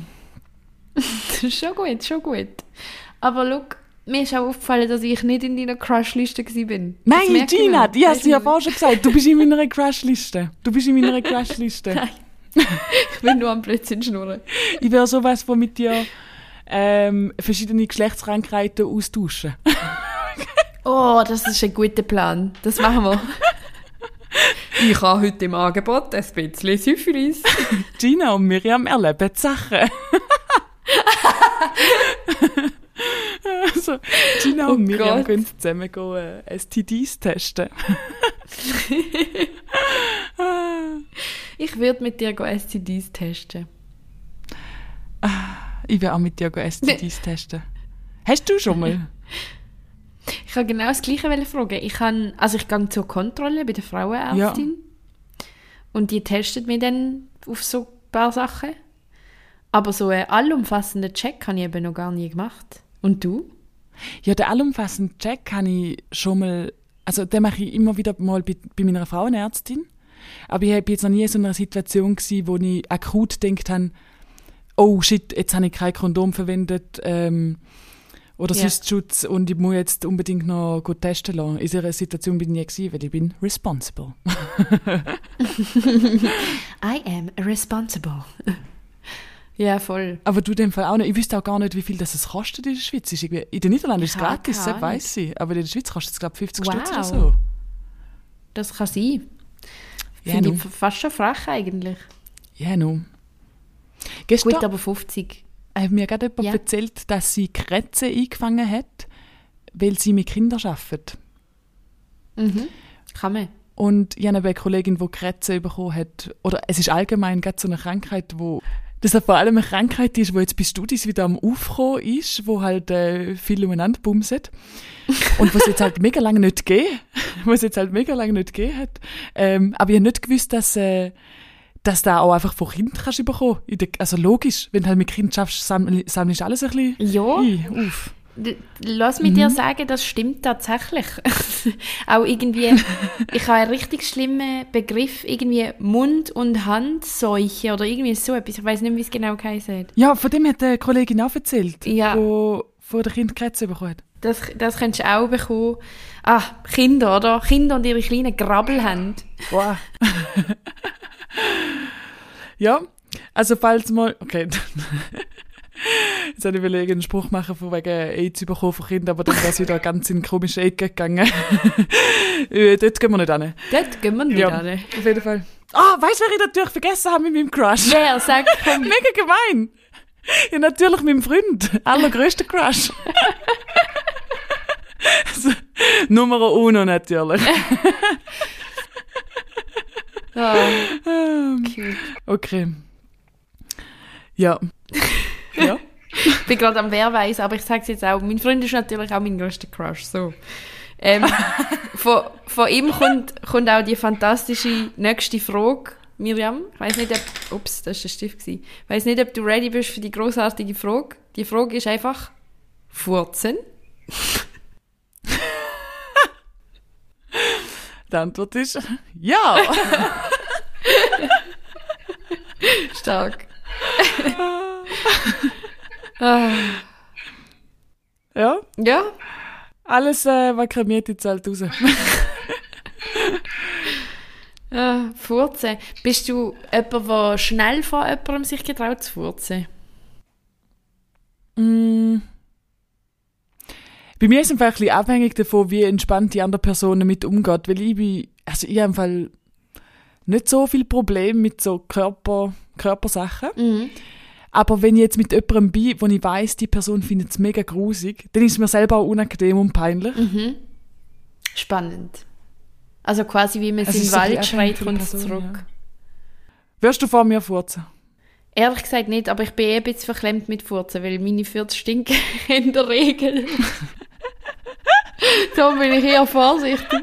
Schon gut. Aber schau, mir ist auch aufgefallen, dass ich nicht in deiner Crush-Liste war. Nein, Gina, ich habe es ja vorhin schon gesagt, du bist in meiner Crush-Liste. Nein. Ich will nur am Blödsinn schnurren. Ich will sowas von mit dir verschiedene Geschlechtskrankheiten austauschen. Oh, das ist ein guter Plan. Das machen wir. Ich habe heute im Angebot ein bisschen Syphilis. Gina und Miriam erleben die Sachen. Also, Gina und Miriam können zusammen gehen, STDs testen. Ich würde mit dir STDs testen. Ich will auch mit dir STDs testen. Hast du schon mal? Ich wollte genau das Gleiche fragen. Ich gehe zur Kontrolle bei der Frauenärztin. Ja. Und die testet mich dann auf so ein paar Sachen. Aber so einen allumfassenden Check habe ich eben noch gar nie gemacht. Und du? Ja, den allumfassenden Check habe ich schon mal, also den mache ich immer wieder mal bei meiner Frauenärztin. Aber ich war jetzt noch nie in so einer Situation gewesen, wo ich akut gedacht habe, oh shit, jetzt habe ich kein Kondom verwendet oder sonst Schutz und ich muss jetzt unbedingt noch gut testen lassen. In dieser Situation bin ich nie gewesen, weil ich bin responsible. I am responsible. Ja, voll. Aber du in dem Fall auch nicht. Ich wüsste auch gar nicht, wie viel das kostet in der Schweiz. In den Niederlanden ist es gratis, das weiss ich. Aber in der Schweiz kostet es, glaube ich, 50 Stutz oder so. Das kann sein. Finde ich fast schon frech eigentlich. Ja, no. Gut, aber 50. Hat mir gerade jemand erzählt, dass sie Krätze eingefangen hat, weil sie mit Kindern arbeitet. Mhm. Kann man. Und ich habe eine Kollegin, die Krätze bekommen hat. Oder es ist allgemein gerade so eine Krankheit, das vor allem eine Krankheit ist, wo jetzt bei Studis wieder am Aufkommen ist, wo halt viel umeinander bumsen. Und was jetzt halt mega lange nicht gegeben hat. Aber ich habe nicht gewusst, dass da auch einfach von Kindern kannst bekommen. Also logisch, wenn du halt mit Kindern schaffst, sammelst du alles ein bisschen auf. Lass mich dir sagen, das stimmt tatsächlich. Auch irgendwie, ich habe einen richtig schlimmen Begriff, irgendwie Mund- und Handseuche oder irgendwie so etwas. Ich weiss nicht, wie es genau geheißen hat. Ja, von dem hat eine Kollegin auch erzählt, ja. Wo von der Kind Krätze bekommen hat. Das könntest du auch bekommen. Kinder, oder? Kinder und ihre kleinen Grabbelhände. Boah. Ja, also falls mal... Okay. Jetzt habe ich überlegt, einen Spruch machen von wegen AIDS bekommen von Kindern, aber dann wäre es wieder ganz in eine komische Ecke gegangen. Dort gehen wir nicht hin. Dort gehen wir nicht hin. Auf jeden Fall. Weißt du, wer ich natürlich vergessen habe mit meinem Crush? Wer? Sag, komm. Mega gemein. Ja, natürlich mein Freund. Allergrößter Crush. Also, Numero uno natürlich. Cute. Okay. Ja. Ja. Ich bin gerade am Wer weiss, aber ich sage es jetzt auch. Mein Freund ist natürlich auch mein grösster Crush. So. Von ihm kommt auch die fantastische nächste Frage. Miriam, ich weiss nicht, ob... Ups, das war der Stift. Ich weiss nicht, ob du ready bist für die grossartige Frage. Die Frage ist einfach... Furzen? Die Antwort ist... Ja! Stark. Ja? Ja. Alles, was kremiert, jetzt halt raus. Furzen. Bist du jemand, der schnell von jemandem sich getraut zu furzen? Bei mir ist es einfach ein bisschen abhängig davon, wie entspannt die andere Person damit umgeht. Weil ich habe im Fall nicht so viel Probleme mit so Körpersachen. Mhm. Aber wenn ich jetzt mit jemandem bin, wo ich weiss, die Person findet es mega grusig, dann ist es mir selber auch unangenehm und peinlich. Mhm. Spannend. Also quasi wie man es im Wald schreit, kommt es zurück. Ja. Wirst du vor mir furzen? Ehrlich gesagt nicht, aber ich bin ein bisschen verklemmt mit Furzen, weil meine Fürze stinken in der Regel. Da bin ich eher vorsichtig.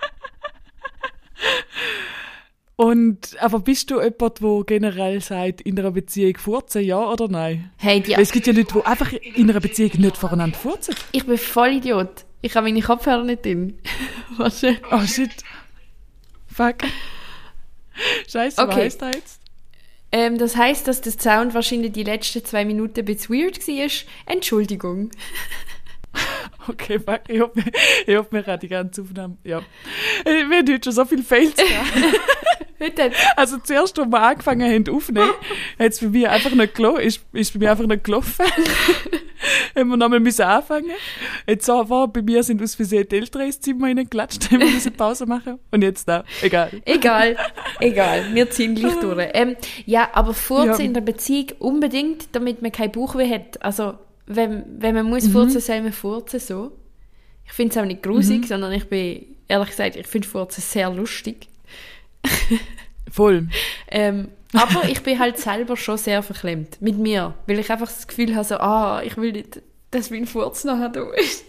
Aber bist du jemand, der generell sagt, in einer Beziehung furzen, ja oder nein? Hey, Weil es gibt ja Leute, die einfach in einer Beziehung nicht voreinander furzen. Ich bin voll Idiot. Ich habe meine Kopfhörer nicht drin. Warte. Oh shit. Fuck. Scheiße, Okay. was heisst das jetzt? Das heisst, dass der Sound wahrscheinlich die letzten 2 Minuten ein bisschen weird war. Entschuldigung. Okay, fuck. Ich hoffe, wir haben die ganze Aufnahme. Ja. Wir haben heute schon so viele Fails gehabt. Heute. Also zuerst, als wir angefangen haben aufzunehmen, hat es bei mir einfach nicht gelaufen. Ist bei mir einfach nicht gelaufen. Haben wir nochmal anfangen. Jetzt aber bei mir sind aus Versehen die Eltern ins Zimmer reingelatscht, haben wir müssen Pause machen. Und jetzt da. Egal. Egal. Wir ziehen gleich durch. Ja, aber Furzen in der Beziehung unbedingt, damit man kein Bauchweh hat. Also, wenn man muss furzen, soll man furzen so. Ich finde es auch nicht grusig, sondern ich bin, ehrlich gesagt, ich finde Furzen sehr lustig. Voll. Aber ich bin halt selber schon sehr verklemmt mit mir, weil ich einfach das Gefühl habe, so, ich will nicht, dass mein Furz nachher da ist.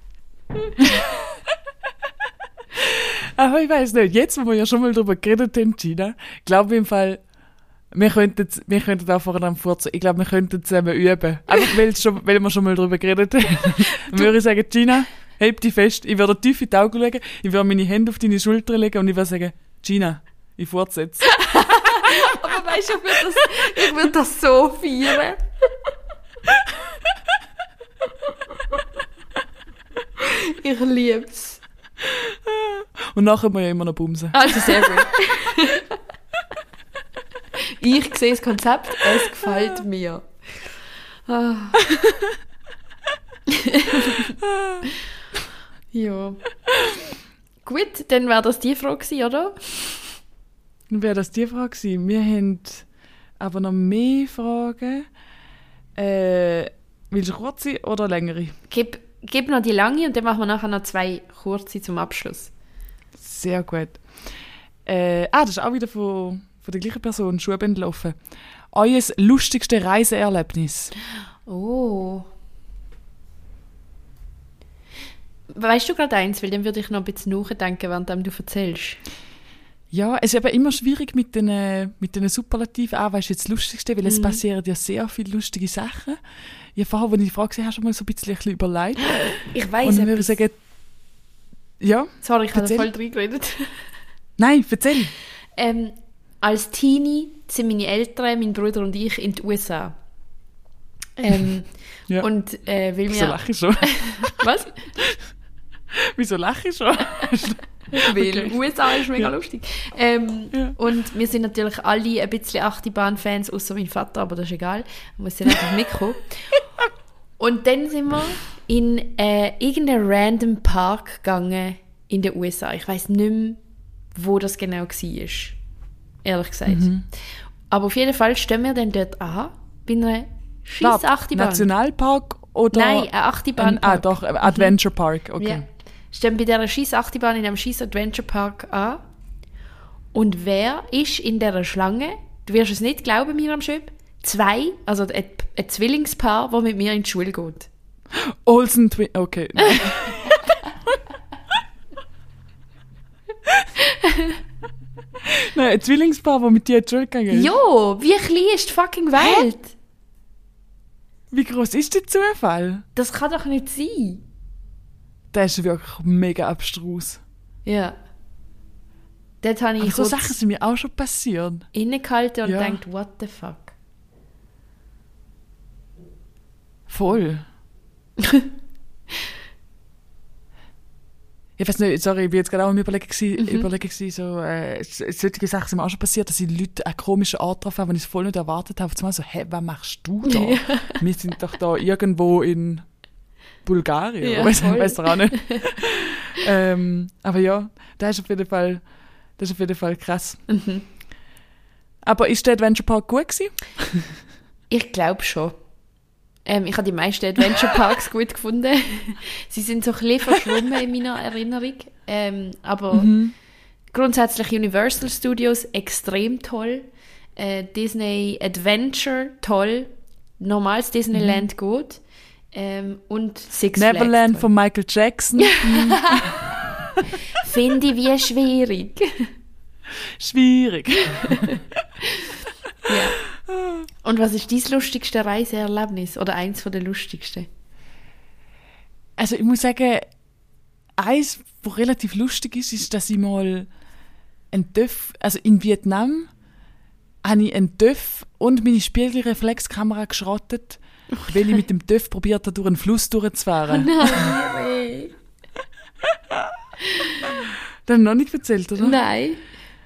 Aber ich weiss nicht, jetzt, wo wir ja schon mal darüber geredet haben, Gina, glaube ich im Fall, wir könnten auch vorher am Furzen, ich glaube, wir könnten zusammen üben. Einfach, weil wir schon mal darüber geredet haben. Dann würde ich sagen, Gina, heb dich fest, ich würde tief in die Augen legen, ich würde meine Hände auf deine Schulter legen und ich würde sagen, Gina, ich furze jetzt. Aber weißt du, ich würde das so feiern. Ich lieb's. Und nachher muss ich immer noch bumsen. Also sehr gut. Ich sehe das Konzept, es gefällt mir. Ja. Gut, dann wäre das die Frage gewesen, oder? Dann wäre das die Frage gewesen. Wir haben aber noch mehr Fragen. Willst du kurze oder längere? Gib noch die lange und dann machen wir nachher noch 2 kurze zum Abschluss. Sehr gut. Das ist auch wieder von der gleichen Person, Schuhbändel offen. Euer lustigste Reiseerlebnis? Oh. Weißt du gerade eins? Weil dann würde ich noch ein bisschen nachdenken, während du erzählst. Ja, es ist eben immer schwierig mit den Superlativen. Weißt du, jetzt das Lustigste, weil es passieren ja sehr viele lustige Sachen. Ich vorher, als ich die Frage gesehen habe, schon mal so ein bisschen überlegt. Ich weiss und dann würde ich sagen, ja. Sorry, ich habe voll reingeredet. Nein, erzähl. Als Teenie sind meine Eltern, mein Bruder und ich in die USA. Ja. Und weil wir... Wieso lache ich schon? Was? Wieso lache ich schon? Weil USA ist mega lustig. Und wir sind natürlich alle ein bisschen Achterbahn-Fans, außer mein Vater, aber das ist egal. Man muss ja einfach mitkommen. Und dann sind wir in irgendeinen random Park gegangen in den USA. Ich weiss nicht mehr, wo das genau war. Ehrlich gesagt. Aber auf jeden Fall stehen wir dann dort an, bei einer Scheissachterbahn. Nationalpark oder? Nein, ein Achterbahnpark. Doch, Adventure Park, okay. Ja. Stehen bei dieser Scheissachterbahn in einem Scheiss-Adventure-Park an. Und wer ist in dieser Schlange? Du wirst es nicht glauben, Miriam Schöp. 2, also ein Zwillingspaar, das mit mir in die Schule geht. Olsen Twin, okay. Nein, ein Zwillingspaar, das mit dir in die Schule gegangen ist. Jo, wie klein ist die fucking Welt? Wie groß ist der Zufall? Das kann doch nicht sein. Das ist wirklich mega abstrus. Ja. Dort habe ich aber so Sachen sind mir auch schon passiert. Innegehalten und gedacht, what the fuck? Voll. Ich weiß nicht, sorry, ich bin jetzt gerade auch am Überlegen gewesen, solche Sachen sind mir auch schon passiert, dass ich Leute an komischen Ort getroffen habe, wenn ich es voll nicht erwartet habe. Zumal so, was machst du da? Ja. Wir sind doch da irgendwo in Bulgarien, ja, weiss doch auch nicht. Aber ja, das ist auf jeden Fall krass. Aber ist der Adventure Park gut gewesen? Ich glaube schon. Ich habe die meisten Adventure Parks gut gefunden. Sie sind so ein bisschen verschwommen in meiner Erinnerung. Aber grundsätzlich Universal Studios extrem toll. Disney Adventure toll. Normales Disneyland gut. Und Six Flags Neverland von Michael Jackson. Finde ich wie schwierig. Schwierig. Ja. Und was ist dein lustigste Reiseerlebnis? Oder eins von den lustigsten? Also ich muss sagen, eins, was relativ lustig ist, dass ich mal einen TÜV, also in Vietnam, habe ich einen TÜV und meine Spiegelreflexkamera geschrottet, weil ich mit dem TÜV probiert habe, durch einen Fluss durchzufahren. Nein. Das habe ich noch nicht erzählt, oder? Nein.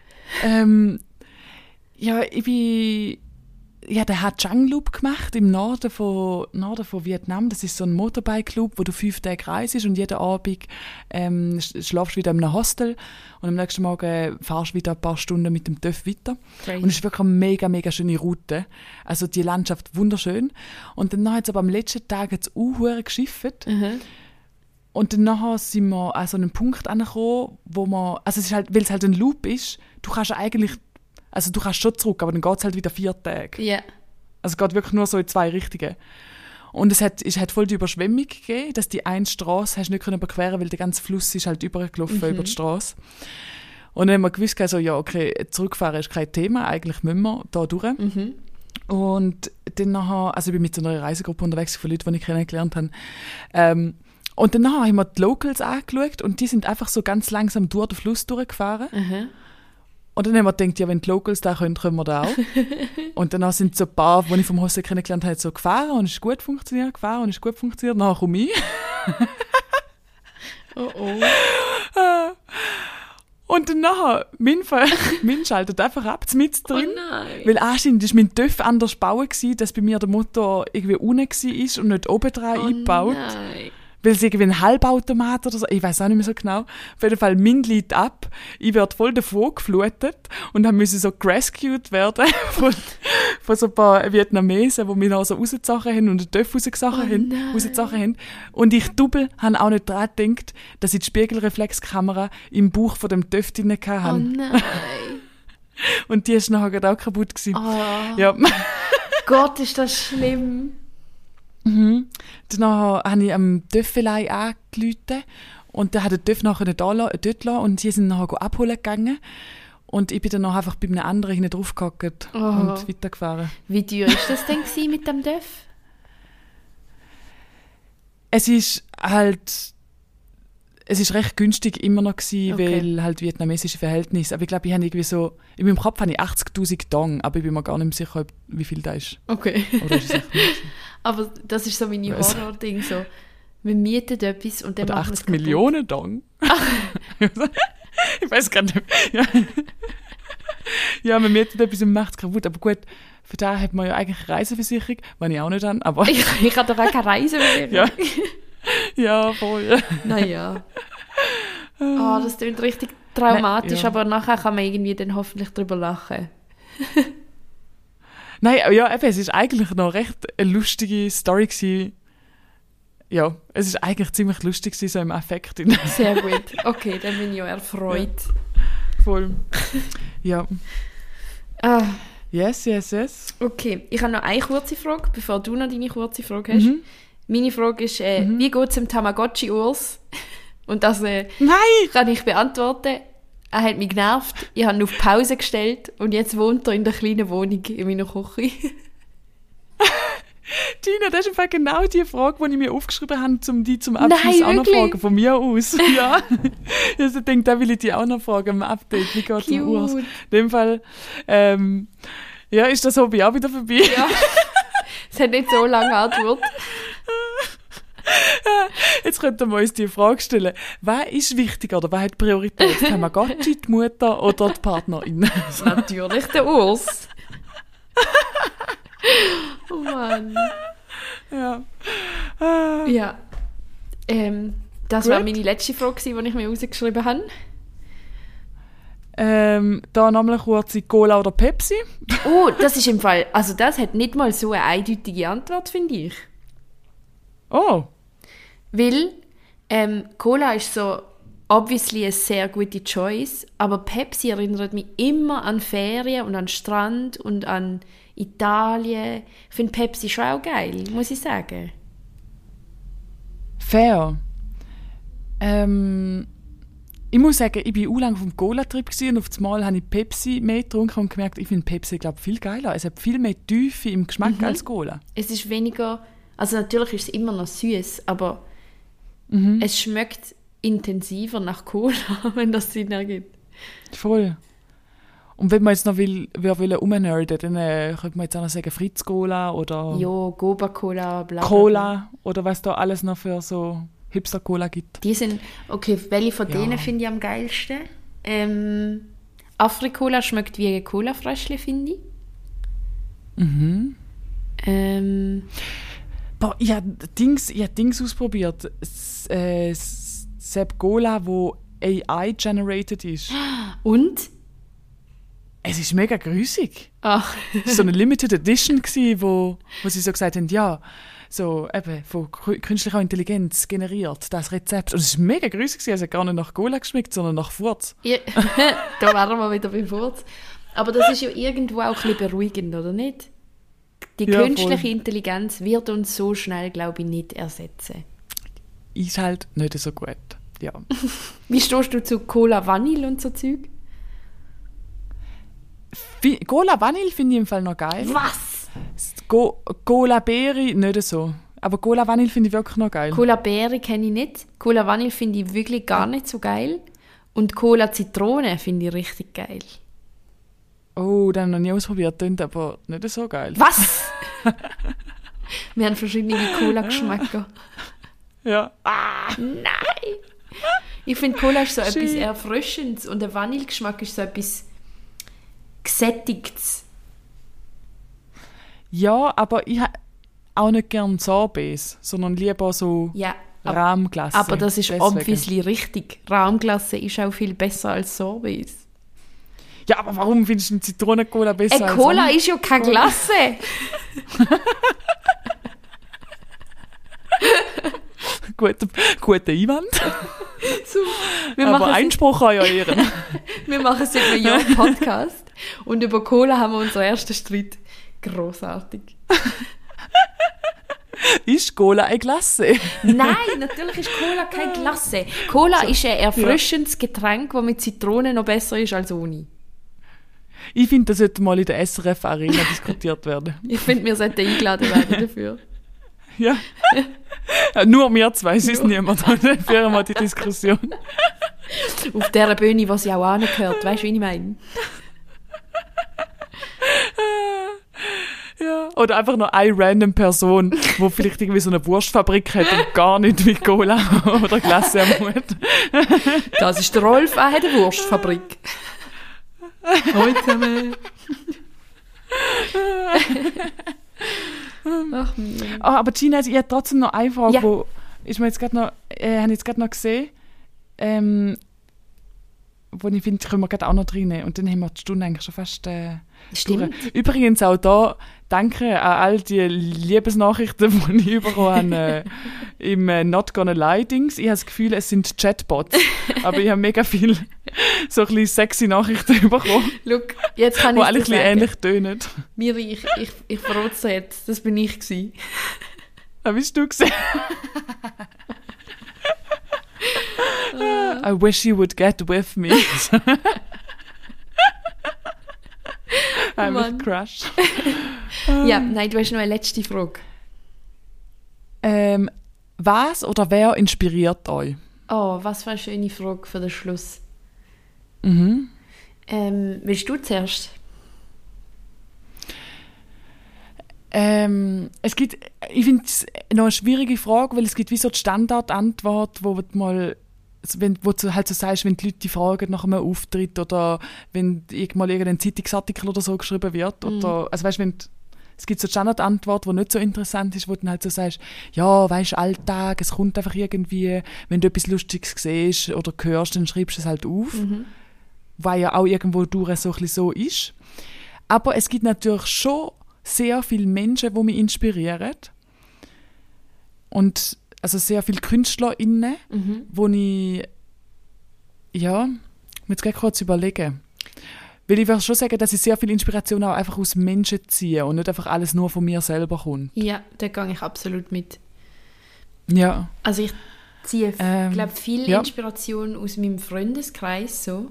Ja, den Ha Trang Loop gemacht im Norden von Vietnam. Das ist so ein Motorbike-Club, wo du 5 Tage reist und jeden Abend schlafst du wieder in einem Hostel und am nächsten Morgen fahrst du wieder ein paar Stunden mit dem TÜV weiter. Crazy. Und es ist wirklich eine mega, mega schöne Route. Also die Landschaft wunderschön. Und dann hat es aber am letzten Tag jetzt geschifft. Mhm. Und dann nachher sind wir an so einem Punkt angekommen, wo man, also es ist halt, weil es halt ein Loop ist, du kannst schon zurück, aber dann geht es halt wieder 4 Tage. Ja. Also es geht wirklich nur so in 2 Richtungen. Und es hat voll die Überschwemmung gegeben, dass die eine Straße hast du nicht überqueren, weil der ganze Fluss ist halt übergelaufen über die Straße. Und dann haben wir gewusst, also, ja, okay, zurückfahren ist kein Thema, eigentlich müssen wir da durch. Mhm. Und dann nachher, also ich bin mit so einer Reisegruppe unterwegs von Leuten, die ich kennengelernt habe. Und dann nachher haben wir die Locals angeschaut und die sind einfach so ganz langsam durch den Fluss durchgefahren. Mhm. Und dann haben wir gedacht, ja, wenn die Locals da können wir da auch. Und dann sind so ein paar, die ich vom Hostel kennengelernt habe, so gefahren und es ist gut funktioniert, Nachher komme ich. Oh oh. Und dann nachher, mein schaltet einfach ab, mitten drin. Oh nein. Weil anscheinend war mein TÜV anders gebaut, dass bei mir der Motor irgendwie unten war und nicht oben dran eingebaut. Nein. Weil es irgendwie ein Halbautomat oder so, ich weiß auch nicht mehr so genau. Auf jeden Fall, mein liegt ab, ich werde voll davon geflutet und musste so gerescued werden von so ein paar Vietnamesen, die mich noch so rausgezogen haben und den TÜV rausgezogen haben. Und ich habe auch nicht daran gedacht, dass ich die Spiegelreflexkamera im Bauch von dem TÜV drin hatte. Oh nein. Und die ist nachher gerade auch kaputt gewesen. Oh. Ja. Gott, ist das schlimm. Mhm. Dann habe ich am Töffelein angerufen und dann hat der Töff nachher dort lassen und sie sind nachher abholen gegangen und ich bin dann nachher einfach bei einem anderen hinten drauf gehockt und weitergefahren. Wie teuer ist das denn gewesen mit dem Töff? Es ist recht günstig immer noch gewesen, weil halt vietnamesische Verhältnisse. Aber ich glaube, in meinem Kopf habe ich 80'000 Dong, aber ich bin mir gar nicht mehr sicher, wie viel das ist. Okay. Oder ist es echt nicht? Aber das ist so meine Horror-Ding, so. Wir mieten etwas und dann oder machen wir 80 Millionen Dong. Ich weiß gar nicht. Ja, man mietet etwas und macht es kaputt. Aber gut, für da hat man ja eigentlich eine Reiseversicherung, wenn ich auch nicht habe. Aber ich habe doch auch keine Reiseversicherung. Ja, voll. Naja. Das klingt richtig traumatisch, aber nachher kann man irgendwie dann hoffentlich drüber lachen. Nein, ja, eben, es ist eigentlich noch recht eine lustige Story gewesen. Ja, es ist eigentlich ziemlich lustig gewesen, so im Affekt. Sehr gut. Okay, dann bin ich auch erfreut. Ja. Voll. Ja. Yes. Okay, ich habe noch eine kurze Frage, bevor du noch deine kurze Frage hast. Meine Frage ist, wie geht es dem Tamagotchi Urs? Und das kann ich beantworten. Er hat mich genervt, ich habe ihn auf Pause gestellt und jetzt wohnt er in der kleinen Wohnung in meiner Küche. Tina, das ist einfach genau die Frage, die ich mir aufgeschrieben habe, um die zum Abschluss auch noch fragen, von mir aus. Ja. Also ich denke, da will ich die auch noch fragen, im Update, wie geht es dem Urs? In dem Fall, ist das Hobby auch wieder vorbei? Ja, es hat nicht so lange gedauert. Jetzt könnten wir uns die Frage stellen, was ist wichtiger oder was hat Priorität? Tamagotchi, die Mutter oder die Partnerin? Natürlich der Urs. Oh Mann. Ja. Ja. Das war meine letzte Frage, die ich mir rausgeschrieben habe. Da nochmal kurz Cola oder Pepsi. Oh, das ist im Fall, also das hat nicht mal so eine eindeutige Antwort, finde ich. Oh. Weil Cola ist so obviously eine sehr gute Choice, aber Pepsi erinnert mich immer an Ferien und an Strand und an Italien. Ich finde Pepsi schon auch geil, muss ich sagen. Fair. Ich muss sagen, ich war auch lange auf dem Cola-Trip und auf einmal habe ich Pepsi mehr getrunken und gemerkt, ich finde Pepsi, glaube viel geiler. Es hat viel mehr Tiefe im Geschmack als Cola. Es ist weniger, also natürlich ist es immer noch süß, aber es schmeckt intensiver nach Cola, wenn das Sinn ergibt. Voll. Und wenn man jetzt noch will umnerden, dann könnte man jetzt auch noch sagen Fritz-Cola oder Ja, Goba-Cola, bla bla. Cola oder was da alles noch für so Hipster-Cola gibt. Die sind, okay, welche von denen finde ich am geilsten? Afri-Cola schmeckt wie ein Cola-Fröschchen, finde ich. Boah, ich habe Dings ausprobiert. Sepp Cola, wo AI-generated ist. Und? Es ist mega grusig. Ach. Es war so eine Limited Edition, wo sie so gesagt haben, ja, so eben von künstlicher Intelligenz generiert, das Rezept. Und es war mega grusig, es hat gar nicht nach Cola geschmeckt, sondern nach Furz. Ja, da wären wir wieder beim Furz. Aber das ist ja irgendwo auch ein bisschen beruhigend, oder nicht? Die künstliche voll. Intelligenz wird uns so schnell, glaube ich, nicht ersetzen. Ist halt nicht so gut, ja. Wie stehst du zu Cola Vanille und so Zeug? Cola Vanille finde ich im Fall noch geil. Was? Cola Berry nicht so. Aber Cola Vanille finde ich wirklich noch geil. Cola Beere kenne ich nicht. Cola Vanille finde ich wirklich gar nicht so geil. Und Cola Zitrone finde ich richtig geil. Oh, den habe ich noch nie ausprobiert, klingt aber nicht so geil. Was? Wir haben verschiedene Cola-Geschmäcker. Ja. Nein! Ich finde, Cola ist so etwas Erfrischendes und der Vanillegeschmack ist so etwas Gesättigtes. Ja, aber ich habe auch nicht gern Sorbets, sondern lieber so Ja, Rahmglasse. aber das ist Deswegen. obviously richtig. Rahmglasse ist auch viel besser als Sorbets. Ja, aber warum findest du eine Zitronencola besser als Cola andere? ist ja keine Glasse. Guter Einwand. So, wir Aber machen Einspruch an ja Ehren. Wir machen seit einem Jahr einen Podcast und über Cola haben wir unseren ersten Streit. Grossartig. Ist Cola eine Glasse? Nein, natürlich ist Cola keine Glasse. Cola ist ein erfrischendes Getränk, das mit Zitrone noch besser ist als ohne. Ich finde, das sollte mal in der SRF-Arena diskutiert werden. Ich finde, wir sollten eingeladen werden dafür. Ja. Nur wir zwei, sonst niemand. Dann führen wir die Diskussion. Auf dieser Bühne, wo sie auch angehört. Weißt du, wie ich meine? Ja. Oder einfach nur eine random Person, die vielleicht irgendwie so eine Wurstfabrik hat und gar nicht mit Cola oder Glasse am Hut. Das ist der Rolf, er hat eine Wurstfabrik. Hallo zusammen. Ach, Aber Gina, ich habe trotzdem noch eine Frage, Ja. wo ist mir jetzt gerade noch, habe ich jetzt gerade noch gesehen, wo ich finde, können wir gerade auch noch reinnehmen. Und dann haben wir die Stunde eigentlich schon fast Stimmt. durch. Übrigens auch da, danke an all die Liebesnachrichten, die ich bekommen habe, im Not Gonna Lie Dings. Ich habe das Gefühl, es sind Chatbots. Aber ich habe mega viel so ein bisschen sexy Nachrichten bekommen, Look, jetzt kann die ich alle dir ein bisschen sagen. ähnlich tönen. Miri, ich verrate es jetzt. Das bin ich gewesen. Bist du gesehen? I wish you would get with me. I'm Mann. with Crush. Ja, nein, du hast noch eine letzte Frage. Was oder wer inspiriert euch? Oh, was für eine schöne Frage für den Schluss. Mhm. Willst du zuerst? Ich finde es noch eine schwierige Frage, weil es gibt wie so die Standardantwort, wo du mal, wo du halt so sagst, wenn die Leute die fragen nach einem Auftritt oder wenn mal irgendein Zeitungsartikel oder so geschrieben wird. Oder, also weißt, es gibt so die Standardantwort, die nicht so interessant ist, wo du dann halt so sagst, ja, weißt du, Alltag, es kommt einfach irgendwie, wenn du etwas Lustiges siehst oder hörst, dann schreibst du es halt auf. Weil ja auch irgendwo durch so ein bisschen so ist. Aber es gibt natürlich schon sehr viele Menschen, die mich inspirieren. Und also sehr viele KünstlerInnen, wo ich, ja, muss jetzt kurz überlegen. Weil ich würde schon sagen, dass ich sehr viel Inspiration auch einfach aus Menschen ziehe und nicht einfach alles nur von mir selber kommt. Ja, da gehe ich absolut mit. Ja. Also ich ziehe, glaube viel ja. Inspiration aus meinem Freundeskreis so.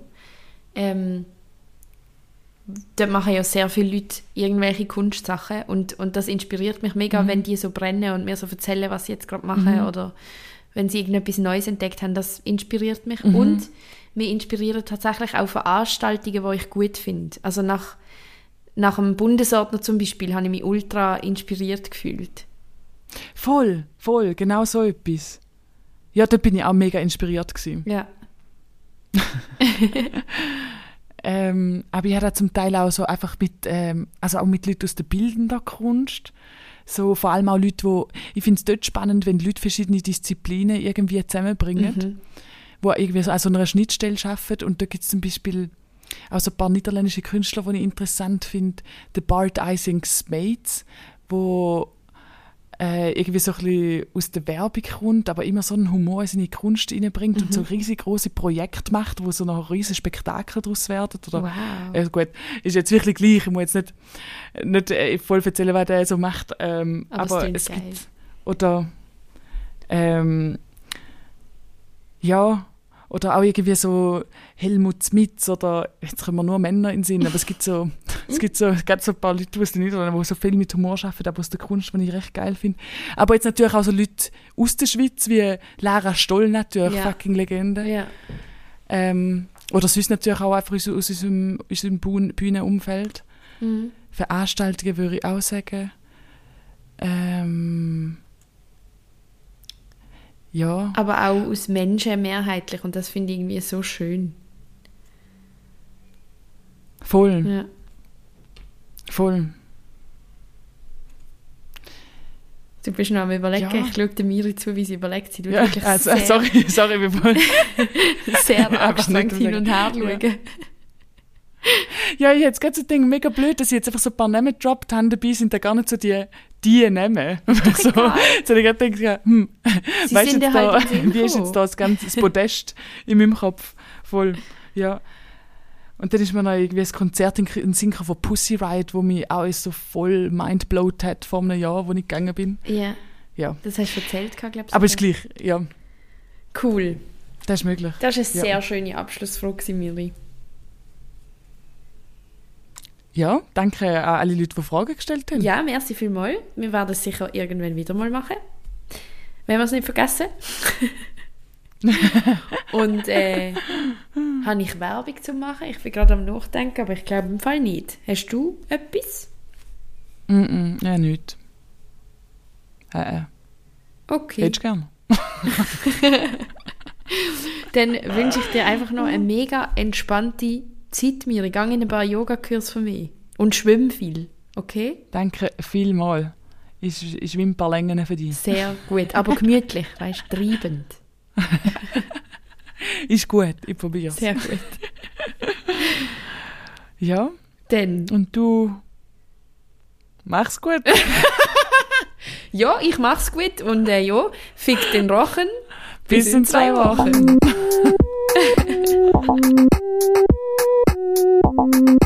Da machen ja sehr viele Leute irgendwelche Kunstsachen und das inspiriert mich mega, wenn die so brennen und mir so erzählen, was sie jetzt gerade machen oder wenn sie irgendetwas Neues entdeckt haben, das inspiriert mich. Und mich inspirieren tatsächlich auch Veranstaltungen, die ich gut finde. Also nach dem Bundesordner zum Beispiel habe ich mich ultra inspiriert gefühlt. Voll, genau so etwas. Ja, da bin ich auch mega inspiriert gewesen. Ja. Aber ich habe zum Teil auch so einfach also auch mit Leuten aus der bildenden Kunst, so vor allem auch Leute, ich finde es dort spannend, wenn Leute verschiedene Disziplinen irgendwie zusammenbringen, wo irgendwie so an so einer Schnittstelle arbeiten. Und da gibt es zum Beispiel auch so ein paar niederländische Künstler, die ich interessant finde, der Bart Ising Smeets, wo irgendwie so ein bisschen aus der Werbung kommt, aber immer so einen Humor in seine Kunst reinbringt und so riesig große Projekte macht, wo so noch riesige Spektakel daraus werden. Oder, wow. Gut, ist jetzt wirklich gleich, ich muss jetzt nicht voll erzählen, was der so macht, aber es geil. gibt, oder ja, oder auch irgendwie so Helmut Schmitz oder, jetzt kommen wir nur Männer in den Sinn, aber es gibt so gerade so ein paar Leute aus den Niederlanden, die so viel mit Humor arbeiten, aber aus der Kunst, die ich recht geil finde. Aber jetzt natürlich auch so Leute aus der Schweiz, wie Lara Stoll natürlich, fucking Legende. Ja. Oder sonst natürlich auch einfach aus unserem Bühnenumfeld. Veranstaltungen würde ich auch sagen. Ja. Aber auch aus Menschen mehrheitlich und das finde ich irgendwie so schön. Voll. Ja. Voll. Du bist noch am Überlegen. Ja. Ich schaue der Miri zu, wie sie überlegt. Sie tut Ja, wirklich sorry, wir wollen sehr abstrakt hin und her schauen. Ja, ich hätte gerade so gedacht, mega blöd, dass ich jetzt einfach so ein paar Namen gedroppt habe, dabei sind da gar nicht so die Namen. So habe ich gerade gedacht, weißt du, wie ist jetzt da das Podest in meinem Kopf? Voll, ja. Und dann ist mir noch irgendwie ein Konzert in Sinken von Pussy Riot, wo mich auch so voll mindblowt hat vor einem Jahr, wo ich gegangen bin. Ja. Das hast du erzählt, glaube ich. Aber ist gleich, ja. Cool. Das ist möglich. Das war eine sehr schöne Abschlussfrage, Miri. Ja, danke an alle Leute, die Fragen gestellt haben. Ja, merci vielmals. Wir werden es sicher irgendwann wieder mal machen. Wenn wir es nicht vergessen. Und habe ich Werbung zu machen? Ich bin gerade am Nachdenken, aber ich glaube im Fall nicht. Hast du etwas? Ja, nichts. Okay. Hättest du gern? Dann wünsche ich dir einfach noch eine mega entspannte Zeit, Miri. Geh in ein paar Yogakurse von mir. Und schwimm viel, okay? Danke vielmals. Ich schwimme ein paar Längen für dich. Sehr gut, aber gemütlich, weißt du, treibend. Ist gut, ich probiere es. Sehr gut. Ja. Dann. Und du mach's gut. Ja, ich mach's gut und ja, fick den Rochen. Bis in 2 Wochen.